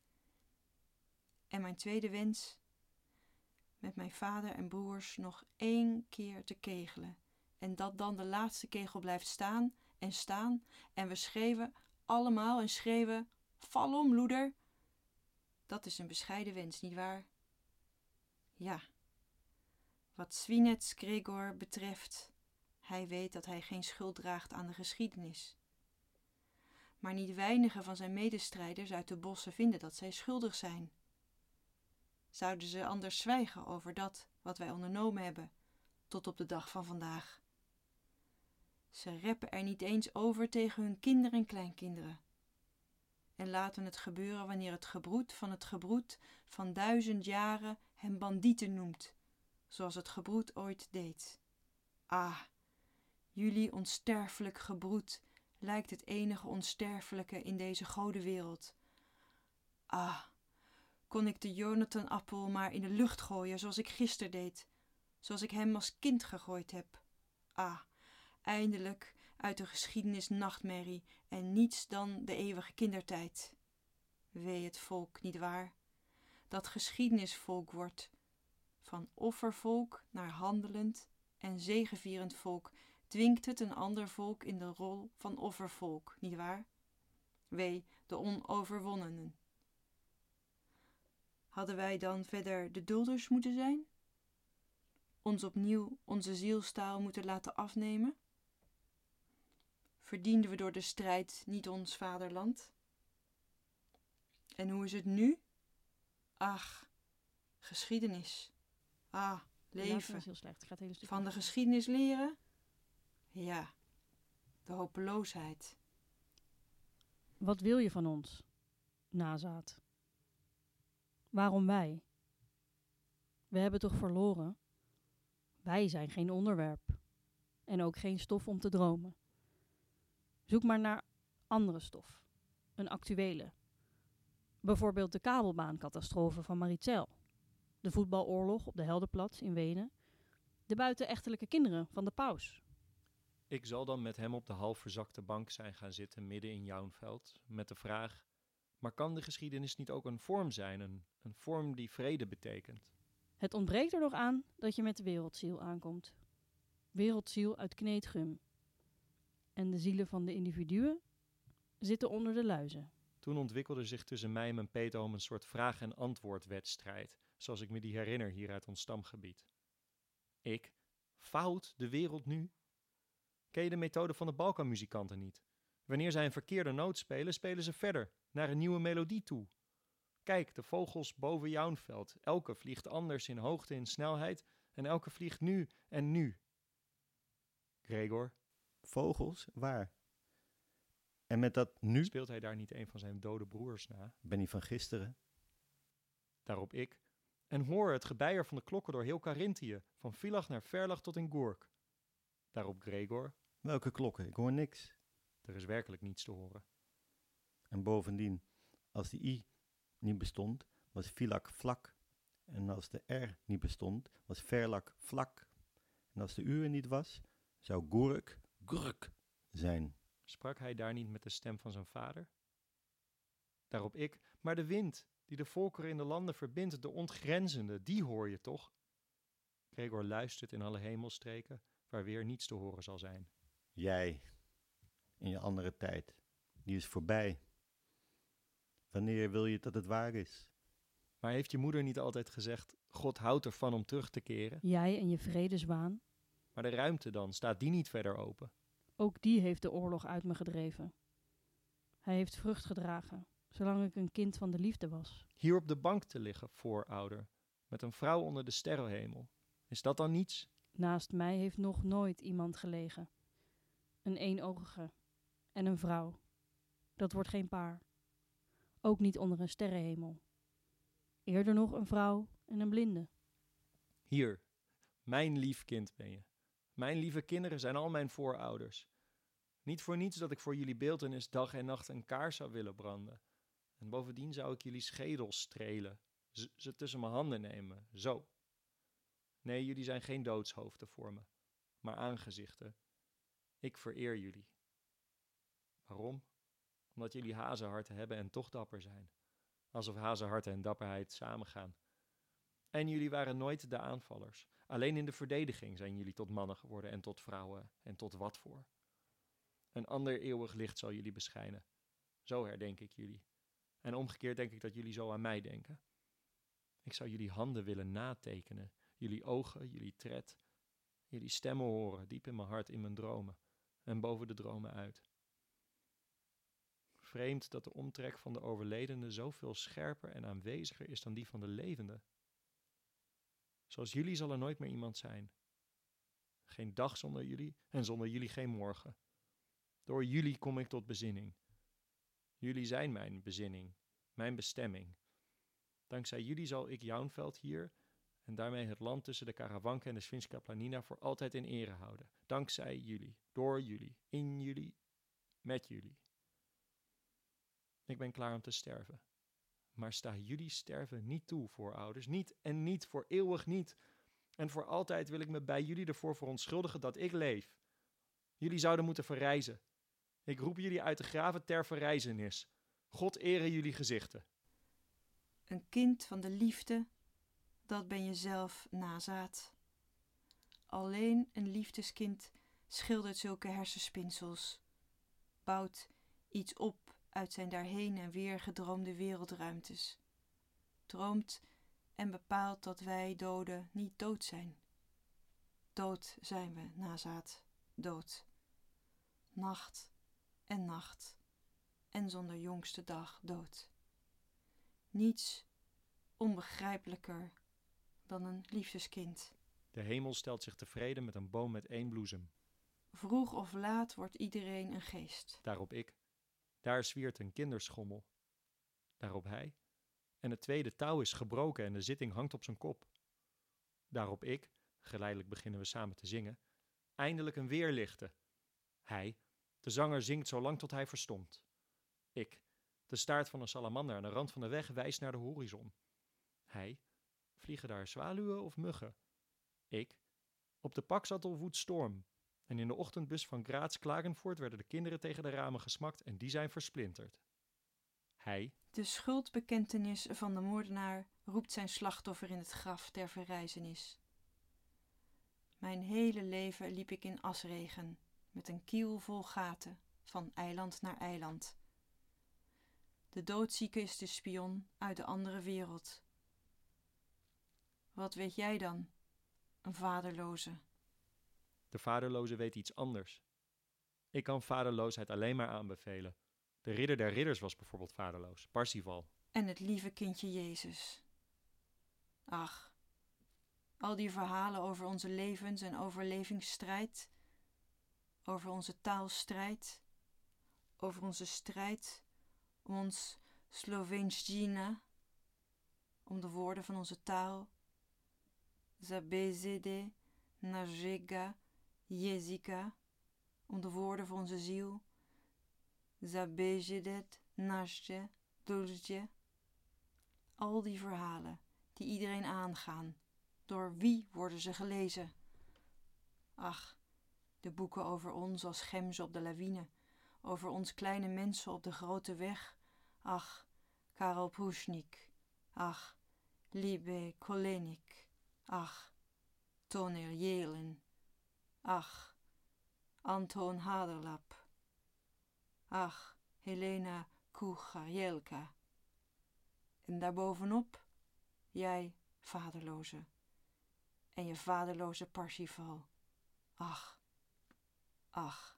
En mijn tweede wens, met mijn vader en broers nog 1 keer te kegelen. En dat dan de laatste kegel blijft staan. En we schreeuwen allemaal en schreeuwen, val om, loeder. Dat is een bescheiden wens, nietwaar? Ja. Wat Sfinets Gregor betreft, hij weet dat hij geen schuld draagt aan de geschiedenis. Maar niet weinigen van zijn medestrijders uit de bossen vinden dat zij schuldig zijn. Zouden ze anders zwijgen over dat wat wij ondernomen hebben, tot op de dag van vandaag? Ze reppen er niet eens over tegen hun kinderen en kleinkinderen. En laten het gebeuren wanneer het gebroed van 1000 jaren hen bandieten noemt, zoals het gebroed ooit deed. Ah, jullie onsterfelijk gebroed lijkt het enige onsterfelijke in deze godenwereld. Ah, kon ik de Jonathan-appel maar in de lucht gooien, zoals ik gisteren deed, zoals ik hem als kind gegooid heb. Ah, eindelijk uit de geschiedenis nachtmerrie en niets dan de eeuwige kindertijd. Wee het volk, nietwaar, dat geschiedenisvolk wordt, van offervolk naar handelend en zegevierend volk, dwingt het een ander volk in de rol van offervolk, nietwaar? Wee de onoverwonnenen. Hadden wij dan verder de dulders moeten zijn? Ons opnieuw onze zielstaal moeten laten afnemen? Verdienden we door de strijd niet ons vaderland? En hoe is het nu? Ach, geschiedenis. Ah, leven. Heel slecht. Ik ga het hele stuk Van de geschiedenis leren? Ja, de hopeloosheid. Wat wil je van ons, nazaat? Waarom wij? We hebben toch verloren? Wij zijn geen onderwerp. En ook geen stof om te dromen. Zoek maar naar andere stof. Een actuele. Bijvoorbeeld de kabelbaancatastrofe van Marizel. De voetbaloorlog op de Helderplatz in Wenen. De buitenechtelijke kinderen van de paus. Ik zal dan met hem op de half verzakte bank zijn gaan zitten midden in Jaunveld, met de vraag, maar kan de geschiedenis niet ook een vorm zijn, een vorm die vrede betekent? Het ontbreekt er nog aan dat je met de wereldziel aankomt. Wereldziel uit kneedgum. En de zielen van de individuen zitten onder de luizen. Toen ontwikkelde zich tussen mij en mijn peetoom een soort vraag- en antwoordwedstrijd, zoals ik me die herinner hier uit ons stamgebied. Ik? Fout de wereld nu? Ken je de methode van de Balkanmuzikanten niet? Wanneer zij een verkeerde noot spelen, spelen ze verder, naar een nieuwe melodie toe. Kijk, de vogels boven Jaunveld. Elke vliegt anders in hoogte en snelheid en elke vliegt nu en nu. Gregor, Vogels? Waar? En met dat nu? speelt hij daar niet een van zijn dode broers na? Ben je van gisteren? Daarop ik. En hoor het gebeier van de klokken door heel Carinthië, van Villach naar Verlach tot in Gurk. Daarop Gregor. Welke klokken? Ik hoor niks. Er is werkelijk niets te horen. En bovendien, als die i niet bestond, was Vilak vlak. En als de r niet bestond, was Verlak vlak. En als de u er niet was, zou Gurk gurk zijn. Sprak hij daar niet met de stem van zijn vader? Daarop ik. Maar de wind, die de volkeren in de landen verbindt, de ontgrenzende, die hoor je toch? Gregor luistert in alle hemelstreken, waar weer niets te horen zal zijn. Jij, in je andere tijd, die is voorbij. Wanneer wil je dat het waar is? Maar heeft je moeder niet altijd gezegd, God houdt ervan om terug te keren? Jij en je vredeswaan, Maar de ruimte dan, staat die niet verder open? ook die heeft de oorlog uit me gedreven. Hij heeft vrucht gedragen, zolang ik een kind van de liefde was. Hier op de bank te liggen, voorouder, met een vrouw onder de sterrenhemel. Is dat dan niets? Naast mij heeft nog nooit iemand gelegen. Een éénogige en een vrouw. Dat wordt geen paar. Ook niet onder een sterrenhemel. Eerder nog een vrouw en een blinde. Hier, mijn lief kind ben je. Mijn lieve kinderen zijn al mijn voorouders. Niet voor niets dat ik voor jullie beeltenis dag en nacht een kaars zou willen branden. En bovendien zou ik jullie schedels strelen, ze tussen mijn handen nemen, zo. Nee, jullie zijn geen doodshoofden voor me, maar aangezichten. Ik vereer jullie. Waarom? Omdat jullie hazenharten hebben en toch dapper zijn. Alsof hazenharten en dapperheid samengaan. En jullie waren nooit de aanvallers. Alleen in de verdediging zijn jullie tot mannen geworden en tot vrouwen en tot wat voor. Een ander eeuwig licht zal jullie beschijnen. Zo herdenk ik jullie. En omgekeerd denk ik dat jullie zo aan mij denken. Ik zou jullie handen willen natekenen, jullie ogen, jullie tred, jullie stemmen horen, diep in mijn hart, in mijn dromen en boven de dromen uit. Vreemd dat de omtrek van de overledene zoveel scherper en aanweziger is dan die van de levende. Zoals jullie zal er nooit meer iemand zijn. Geen dag zonder jullie en zonder jullie geen morgen. Door jullie kom ik tot bezinning. Jullie zijn mijn bezinning, mijn bestemming. Dankzij jullie zal ik Jaunveld hier en daarmee het land tussen de Karawanken en de Svinska Planina voor altijd in ere houden. Dankzij jullie, door jullie, in jullie, met jullie. Ik ben klaar om te sterven. Maar sta jullie sterven niet toe, voorouders. Niet en niet, voor eeuwig niet. En voor altijd wil ik me bij jullie ervoor verontschuldigen dat ik leef. Jullie zouden moeten verrijzen. Ik roep jullie uit de graven ter verrijzenis. God ere jullie gezichten. Een kind van de liefde, dat ben je zelf, nazaat. Alleen een liefdeskind schildert zulke hersenspinsels, bouwt iets op uit zijn daarheen en weer gedroomde wereldruimtes, droomt en bepaalt dat wij doden niet dood zijn. Dood zijn we, nazaat, dood. Nacht en zonder jongste dag dood. Niets onbegrijpelijker dan een liefdeskind. De hemel stelt zich tevreden met een boom met 1 bloesem. Vroeg of laat wordt iedereen een geest. Daarop ik. Daar zwiert een kinderschommel. Daarop hij. En het tweede touw is gebroken en de zitting hangt op zijn kop. Daarop ik. Geleidelijk beginnen we samen te zingen. Eindelijk een weerlichte. Hij. De zanger zingt zolang tot hij verstomt. Ik. De staart van een salamander aan de rand van de weg wijst naar de horizon. Hij. Vliegen daar zwaluwen of muggen? Ik. Op de Paksattel woedt storm. En in de ochtendbus van Graz-Klagenvoort werden de kinderen tegen de ramen gesmakt en die zijn versplinterd. Hij. De schuldbekentenis van de moordenaar roept zijn slachtoffer in het graf ter verrijzenis. Mijn hele leven liep ik in asregen, met een kiel vol gaten, van eiland naar eiland. De doodzieke is de spion uit de andere wereld. Wat weet jij dan, een vaderloze? De vaderloze weet iets anders. Ik kan vaderloosheid alleen maar aanbevelen. De ridder der ridders was bijvoorbeeld vaderloos, Parsifal. En het lieve kindje Jezus. Ach, al die verhalen over onze levens- en overlevingsstrijd, over onze taalstrijd, over onze strijd om ons Slovenština, om de woorden van onze taal, za bezede našega jezika, om de woorden van onze ziel, za bezedet naše duše. Al die verhalen die iedereen aangaan, door wie worden ze gelezen? Ach, de boeken over ons als gemzen op de lawine, over ons kleine mensen op de grote weg. Ach, Karel Pušnik. Ach, Liebe Kolenik. Ach, Toneel Jelen. Ach, Anton Haderlap. Ach, Helena Kucharjelka. En daarbovenop, jij, vaderloze. En je vaderloze Parsifal. Ach, ach.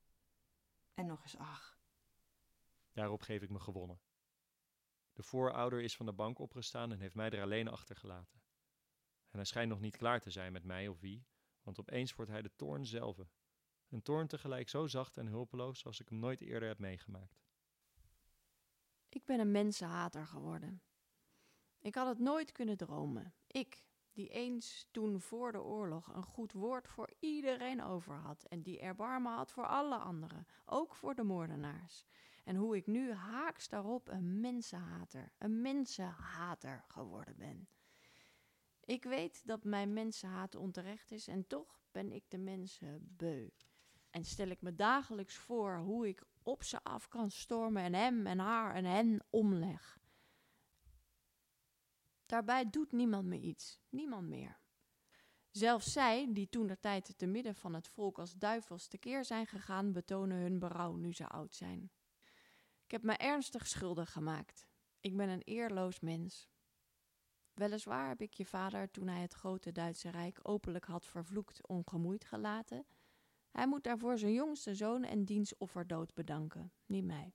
En nog eens ach. Daarop geef ik me gewonnen. De voorouder is van de bank opgestaan en heeft mij er alleen achtergelaten. En hij schijnt nog niet klaar te zijn met mij of wie, want opeens wordt hij de toorn zelf. Een toorn tegelijk zo zacht en hulpeloos als ik hem nooit eerder heb meegemaakt. Ik ben een mensenhater geworden. Ik had het nooit kunnen dromen. Ik, die eens toen voor de oorlog een goed woord voor iedereen over had en die erbarmen had voor alle anderen, ook voor de moordenaars. En hoe ik nu haaks daarop een mensenhater geworden ben. Ik weet dat mijn mensenhaat onterecht is en toch ben ik de mensen beu. En stel ik me dagelijks voor hoe ik op ze af kan stormen en hem en haar en hen omleg. Daarbij doet niemand me iets, niemand meer. Zelfs zij, die toentertijd te midden van het volk als duivels tekeer zijn gegaan, betonen hun berouw nu ze oud zijn. Ik heb me ernstig schuldig gemaakt. Ik ben een eerloos mens. Weliswaar heb ik je vader, toen hij het grote Duitse Rijk openlijk had vervloekt, ongemoeid gelaten. Hij moet daarvoor zijn jongste zoon en diens offerdood bedanken, niet mij.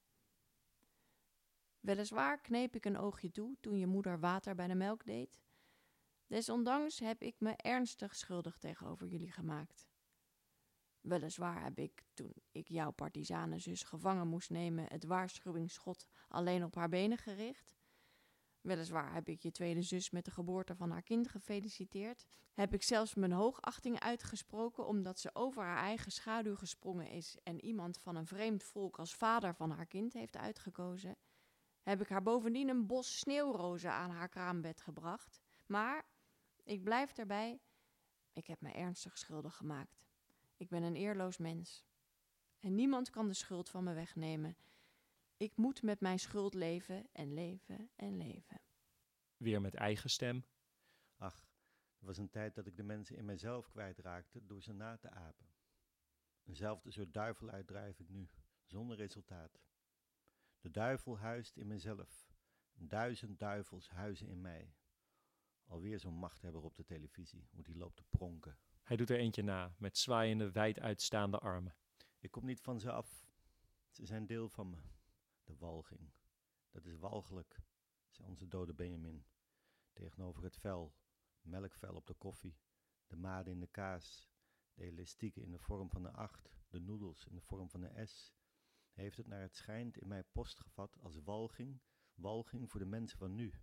Weliswaar kneep ik een oogje toe toen je moeder water bij de melk deed. Desondanks heb ik me ernstig schuldig tegenover jullie gemaakt. Weliswaar heb ik, toen ik jouw partisanenzus gevangen moest nemen, het waarschuwingsschot alleen op haar benen gericht. Weliswaar heb ik je tweede zus met de geboorte van haar kind gefeliciteerd. Heb ik zelfs mijn hoogachting uitgesproken omdat ze over haar eigen schaduw gesprongen is en iemand van een vreemd volk als vader van haar kind heeft uitgekozen. Heb ik haar bovendien een bos sneeuwrozen aan haar kraambed gebracht. Maar, ik blijf erbij, ik heb me ernstig schuldig gemaakt. Ik ben een eerloos mens. En niemand kan de schuld van me wegnemen. Ik moet met mijn schuld leven en leven en leven. Weer met eigen stem. Ach, er was een tijd dat ik de mensen in mijzelf kwijtraakte door ze na te apen. Eenzelfde soort duivel uitdrijf ik nu, zonder resultaat. De duivel huist in mezelf. 1000 duivels huizen in mij. Alweer zo'n machthebber op de televisie, hoe die loopt te pronken. Hij doet er eentje na, met zwaaiende, wijd uitstaande armen. Ik kom niet van ze af. Ze zijn deel van me. De walging. Dat is walgelijk, zei onze dode Benjamin. Tegenover het vel, melkvel op de koffie, de maden in de kaas, de elastieken in de vorm van een 8, de noedels in de vorm van een S. Hij heeft het naar het schijnt in mij postgevat als walging voor de mensen van nu.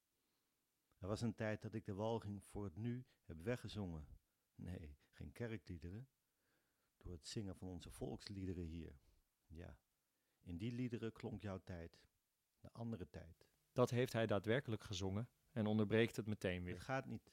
Er was een tijd dat ik de walging voor het nu heb weggezongen. Nee, geen kerkliederen. Door het zingen van onze volksliederen hier. Ja, in die liederen klonk jouw tijd. De andere tijd. Dat heeft hij daadwerkelijk gezongen en onderbreekt het meteen weer. Het gaat niet.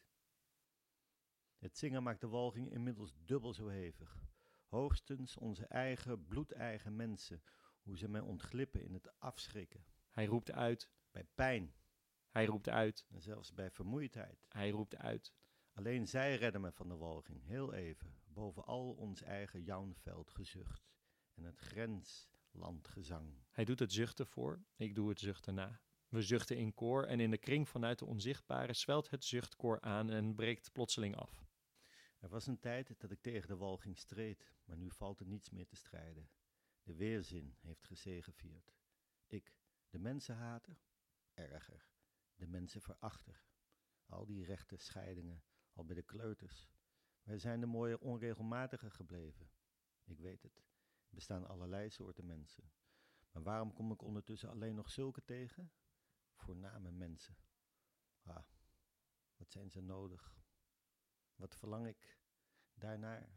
Het zingen maakt de walging inmiddels dubbel zo hevig. Hoogstens onze eigen, bloedeigen mensen, hoe ze mij ontglippen in het afschrikken. Hij roept uit. Bij pijn. Hij roept uit. En zelfs bij vermoeidheid. Hij roept uit. Alleen zij redden me van de walging, heel even, boven al ons eigen Jaunveld gezucht en het grenslandgezang. Hij doet het zuchten voor, ik doe het zuchten na. We zuchten in koor en in de kring vanuit de onzichtbare zwelt het zuchtkoor aan en breekt plotseling af. Er was een tijd dat ik tegen de walging streed, maar nu valt er niets meer te strijden. De weerzin heeft gezegevierd. Ik, de mensenhater, erger, de mensenverachter. Al die rechte scheidingen, al bij de kleuters. Wij zijn de mooie onregelmatige gebleven. Ik weet het, er bestaan allerlei soorten mensen. Maar waarom kom ik ondertussen alleen nog zulke tegen? Voorname mensen. Ah, wat zijn ze nodig? Wat verlang ik daarnaar?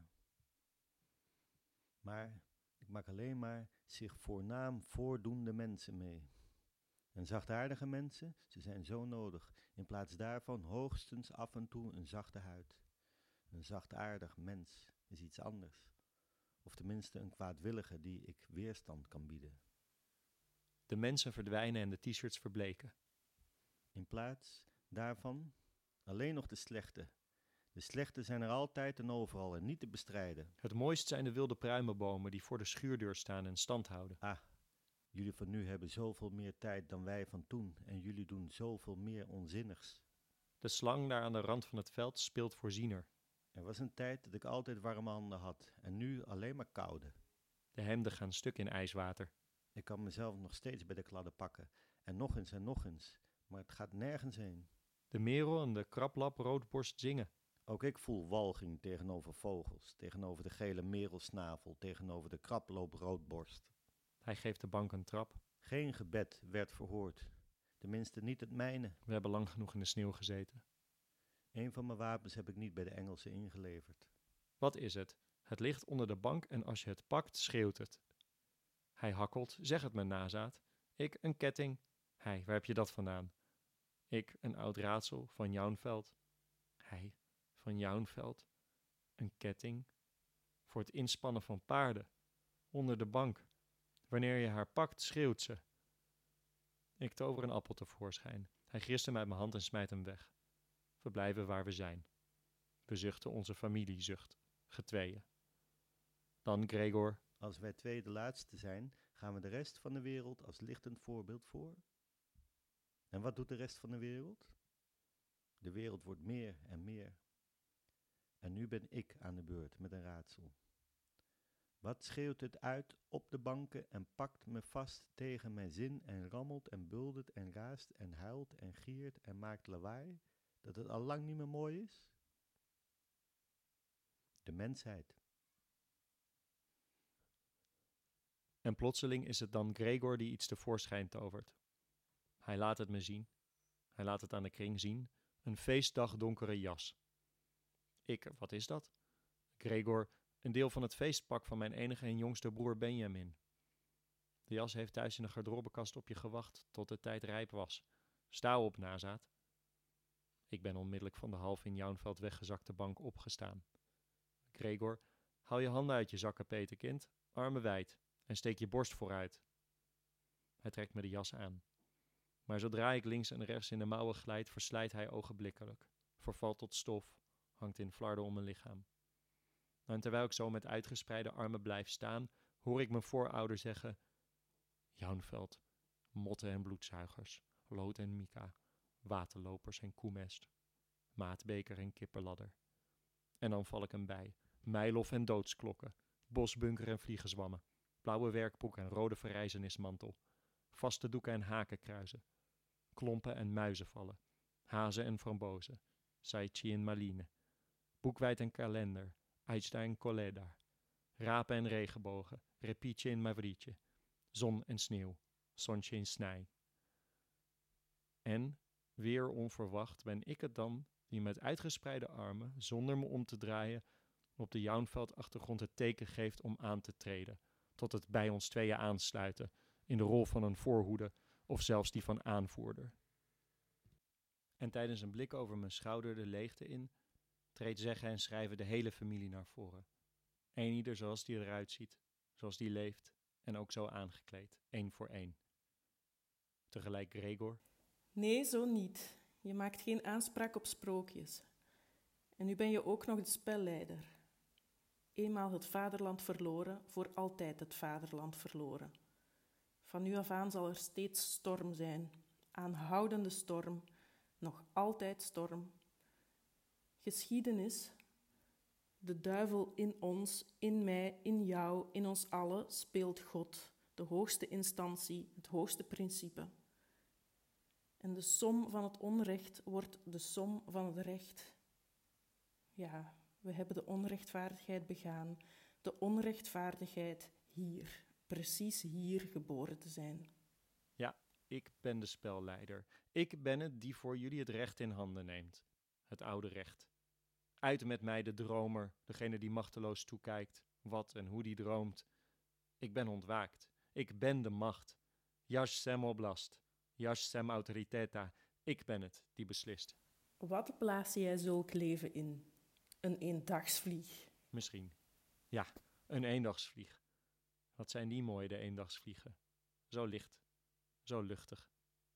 Maar ik maak alleen maar zich voornaam voordoende mensen mee. En zachtaardige mensen, ze zijn zo nodig. In plaats daarvan hoogstens af en toe een zachte huid. Een zachtaardig mens is iets anders. Of tenminste een kwaadwillige die ik weerstand kan bieden. De mensen verdwijnen en de t-shirts verbleken. In plaats daarvan alleen nog de slechte. De slechte zijn er altijd en overal en niet te bestrijden. Het mooist zijn de wilde pruimenbomen die voor de schuurdeur staan en stand houden. Ah, jullie van nu hebben zoveel meer tijd dan wij van toen en jullie doen zoveel meer onzinnigs. De slang daar aan de rand van het veld speelt voorziener. Er was een tijd dat ik altijd warme handen had en nu alleen maar koude. De hemden gaan stuk in ijswater. Ik kan mezelf nog steeds bij de kladden pakken en nog eens, maar het gaat nergens heen. De merel en de kraplap roodborst zingen. Ook ik voel walging tegenover vogels, tegenover de gele merelsnavel, tegenover de kraploop roodborst. Hij geeft de bank een trap. Geen gebed werd verhoord, tenminste niet het mijne. We hebben lang genoeg in de sneeuw gezeten. Een van mijn wapens heb ik niet bij de Engelsen ingeleverd. Wat is het? Het ligt onder de bank en als je het pakt, schreeuwt het. Hij hakkelt, zeg het me nazaat. Ik, een ketting. Hij, waar heb je dat vandaan? Ik, een oud raadsel, van Jaunveld. Hij, van Jaunveld. Een ketting. Voor het inspannen van paarden. Onder de bank. Wanneer je haar pakt, schreeuwt ze. Ik tover een appel tevoorschijn. Hij grist hem uit mijn hand en smijt hem weg. We blijven waar we zijn. We zuchten onze familiezucht, getweeën. Dan Gregor. Als wij twee de laatste zijn, gaan we de rest van de wereld als lichtend voorbeeld voor. En wat doet de rest van de wereld? De wereld wordt meer en meer. En nu ben ik aan de beurt met een raadsel. Wat schreeuwt het uit op de banken en pakt me vast tegen mijn zin en rammelt en buldert en raast en huilt en giert en maakt lawaai, dat het al lang niet meer mooi is? De mensheid. En plotseling is het dan Gregor die iets tevoorschijn tovert. Hij laat het me zien. Hij laat het aan de kring zien. Een feestdag donkere jas. Ik, wat is dat? Gregor, een deel van het feestpak van mijn enige en jongste broer Benjamin. De jas heeft thuis in de garderobekast op je gewacht tot de tijd rijp was. Sta op, nazaat. Ik ben onmiddellijk van de half in Jaunveld weggezakte bank opgestaan. Gregor, haal je handen uit je zakken, Peterkind, armen wijd, en steek je borst vooruit. Hij trekt me de jas aan. Maar zodra ik links en rechts in de mouwen glijd, verslijt hij ogenblikkelijk. Vervalt tot stof, hangt in flarden om mijn lichaam. En terwijl ik zo met uitgespreide armen blijf staan, hoor ik mijn voorouder zeggen: Jaunveld, motten en bloedzuigers, lood en mica, waterlopers en koemest, maatbeker en kipperladder. En dan val ik hem bij: meilof en doodsklokken, bosbunker en vliegenzwammen, blauwe werkbroek en rode verrijzenismantel, vaste doeken en hakenkruizen, klompen en muizenvallen, hazen en frambozen, saichi en maline, boekwijd en kalender, aijda en koleda, rapen en regenbogen, repietje en mavrietje, zon en sneeuw, zonsje en snij. En, weer onverwacht, ben ik het dan die met uitgespreide armen, zonder me om te draaien, op de Jaunveld-achtergrond het teken geeft om aan te treden, tot het bij ons tweeën aansluiten, in de rol van een voorhoede of zelfs die van aanvoerder. En tijdens een blik over mijn schouder de leegte in, treedt zeggen en schrijven de hele familie naar voren. Eenieder zoals die eruit ziet, zoals die leeft en ook zo aangekleed, één voor één. Tegelijk Gregor. Nee, zo niet. Je maakt geen aanspraak op sprookjes. En nu ben je ook nog de spelleider. Eenmaal het vaderland verloren, voor altijd het vaderland verloren. Van nu af aan zal er steeds storm zijn, aanhoudende storm, nog altijd storm. Geschiedenis, de duivel in ons, in mij, in jou, in ons allen, speelt God, de hoogste instantie, het hoogste principe. En de som van het onrecht wordt de som van het recht. Ja, we hebben de onrechtvaardigheid begaan, de onrechtvaardigheid hier, precies hier geboren te zijn. Ja, ik ben de spelleider. Ik ben het die voor jullie het recht in handen neemt. Het oude recht. Uit met mij de dromer, degene die machteloos toekijkt, wat en hoe die droomt. Ik ben ontwaakt. Ik ben de macht. Jas sem oblast. Jas sem autoriteta. Ik ben het die beslist. Wat blaas jij zulk leven in? Een eendagsvlieg. Misschien. Ja, een eendagsvlieg. Wat zijn die mooi, de eendagsvliegen. Zo licht. Zo luchtig.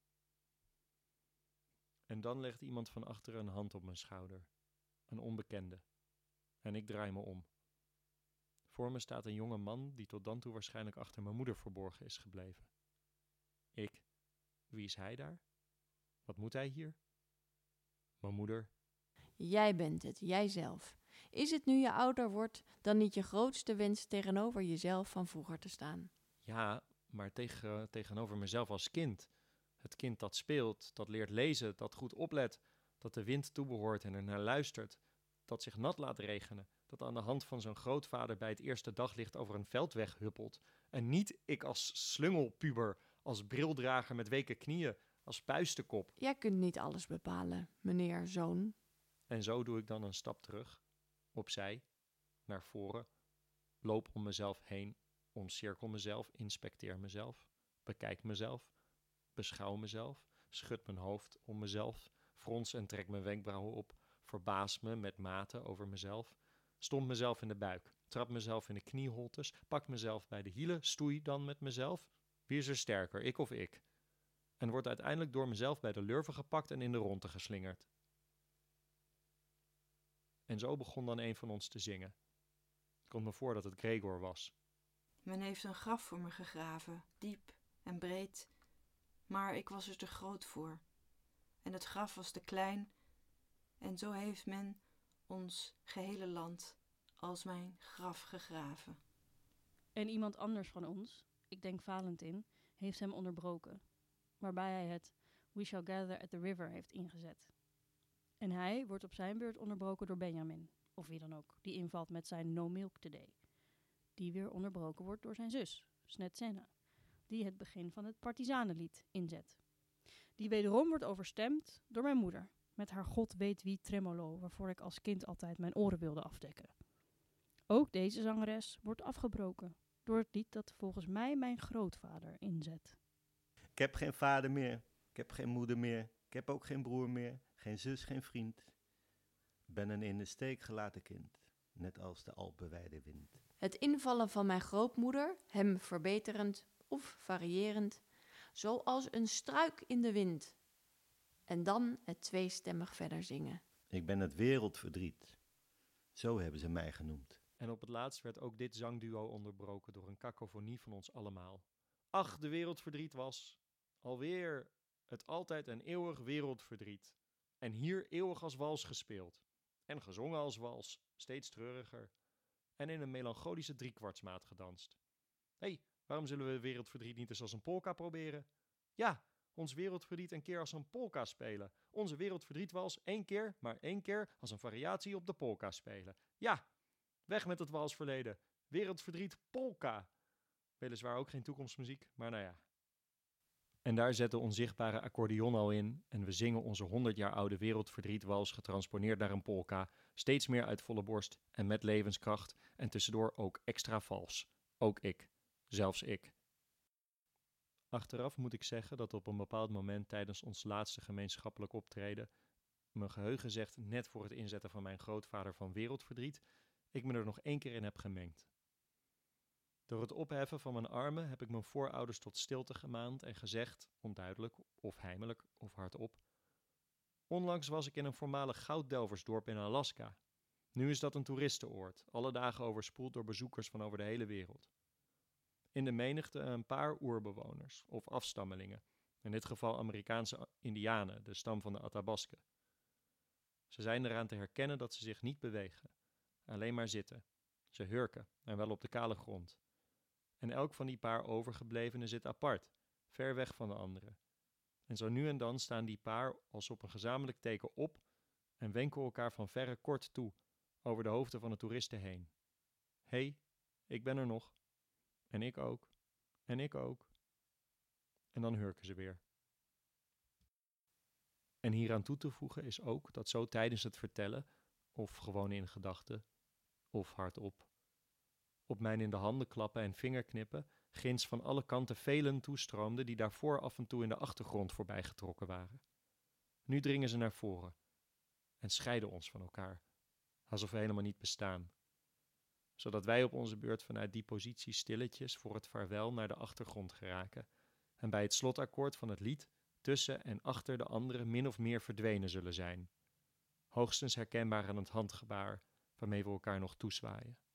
En dan legt iemand van achteren een hand op mijn schouder. Een onbekende. En ik draai me om. Voor me staat een jonge man die tot dan toe waarschijnlijk achter mijn moeder verborgen is gebleven. Ik. Wie is hij daar? Wat moet hij hier? Mijn moeder. Jij bent het, jijzelf. Is het nu je ouder wordt dan niet je grootste wens tegenover jezelf van vroeger te staan? Ja, maar tegenover mezelf als kind. Het kind dat speelt, dat leert lezen, dat goed oplet, dat de wind toebehoort en er naar luistert, dat zich nat laat regenen, dat aan de hand van zijn grootvader bij het eerste daglicht over een veldweg huppelt. En niet ik als slungelpuber, als brildrager met weke knieën, als puistenkop. Jij kunt niet alles bepalen, meneer zoon. En zo doe ik dan een stap terug, opzij, naar voren, loop om mezelf heen, omcirkel mezelf, inspecteer mezelf, bekijk mezelf, beschouw mezelf, schud mijn hoofd om mezelf, frons en trek mijn wenkbrauwen op, verbaas me met mate over mezelf, stomp mezelf in de buik, trap mezelf in de knieholtes, pak mezelf bij de hielen, stoei dan met mezelf. Wie is er sterker, ik of ik? En word uiteindelijk door mezelf bij de lurven gepakt en in de ronde geslingerd. En zo begon dan een van ons te zingen. Het komt me voor dat het Gregor was. Men heeft een graf voor me gegraven, diep en breed, maar ik was er te groot voor. En het graf was te klein, en zo heeft men ons gehele land als mijn graf gegraven. En iemand anders van ons, ik denk Valentin, heeft hem onderbroken, waarbij hij het "We shall gather at the river" heeft ingezet. En hij wordt op zijn beurt onderbroken door Benjamin, of wie dan ook, die invalt met zijn "No milk today", die weer onderbroken wordt door zijn zus, Snetsena, die het begin van het partizanenlied inzet. Die wederom wordt overstemd door mijn moeder, met haar god weet wie tremolo, waarvoor ik als kind altijd mijn oren wilde afdekken. Ook deze zangeres wordt afgebroken door het lied dat volgens mij mijn grootvader inzet. Ik heb geen vader meer, ik heb geen moeder meer, ik heb ook geen broer meer, geen zus, geen vriend. Ik ben een in de steek gelaten kind, net als de alpenwijde wind. Het invallen van mijn grootmoeder, hem verbeterend of variërend, zoals een struik in de wind. En dan het tweestemmig verder zingen. Ik ben het wereldverdriet, zo hebben ze mij genoemd. En op het laatst werd ook dit zangduo onderbroken door een kakofonie van ons allemaal. Ach, de wereldverdriet was alweer het altijd en eeuwig wereldverdriet. En hier eeuwig als wals gespeeld. En gezongen als wals, steeds treuriger. En in een melancholische driekwartsmaat gedanst. Hé, waarom zullen we wereldverdriet niet eens als een polka proberen? Ja, ons wereldverdriet een keer als een polka spelen. Onze wereldverdrietwals maar één keer als een variatie op de polka spelen. Ja, weg met het walsverleden. Wereldverdriet polka. Weliswaar ook geen toekomstmuziek, maar nou ja. En daar zet de onzichtbare accordeon al in en we zingen onze 100 jaar oude wereldverdrietwals getransponeerd naar een polka, steeds meer uit volle borst en met levenskracht en tussendoor ook extra vals. Ook ik. Zelfs ik. Achteraf moet ik zeggen dat op een bepaald moment tijdens ons laatste gemeenschappelijk optreden, mijn geheugen zegt net voor het inzetten van mijn grootvader van wereldverdriet, ik me er nog 1 keer in heb gemengd. Door het opheffen van mijn armen heb ik mijn voorouders tot stilte gemaand en gezegd, onduidelijk of heimelijk of hardop: onlangs was ik in een voormalig gouddelversdorp in Alaska. Nu is dat een toeristenoord, alle dagen overspoeld door bezoekers van over de hele wereld. In de menigte een paar oerbewoners of afstammelingen In dit geval Amerikaanse Indianen, de stam van de Athabasken. Ze zijn eraan te herkennen dat ze zich niet bewegen, alleen maar zitten. Ze hurken, en wel op de kale grond. En elk van die paar overgeblevenen zit apart, ver weg van de anderen. En zo nu en dan staan die paar als op een gezamenlijk teken op en wenken elkaar van verre kort toe, over de hoofden van de toeristen heen. Hé, ik ben er nog. En ik ook. En ik ook. En dan hurken ze weer. En hieraan toe te voegen is ook dat zo tijdens het vertellen, of gewoon in gedachten, of hardop, op mijn in de handen klappen en vingerknippen, ginds van alle kanten velen toestroomden die daarvoor af en toe in de achtergrond voorbijgetrokken waren. Nu dringen ze naar voren en scheiden ons van elkaar, alsof we helemaal niet bestaan, zodat wij op onze beurt vanuit die positie stilletjes voor het vaarwel naar de achtergrond geraken en bij het slotakkoord van het lied tussen en achter de anderen min of meer verdwenen zullen zijn, hoogstens herkenbaar aan het handgebaar waarmee we elkaar nog toezwaaien.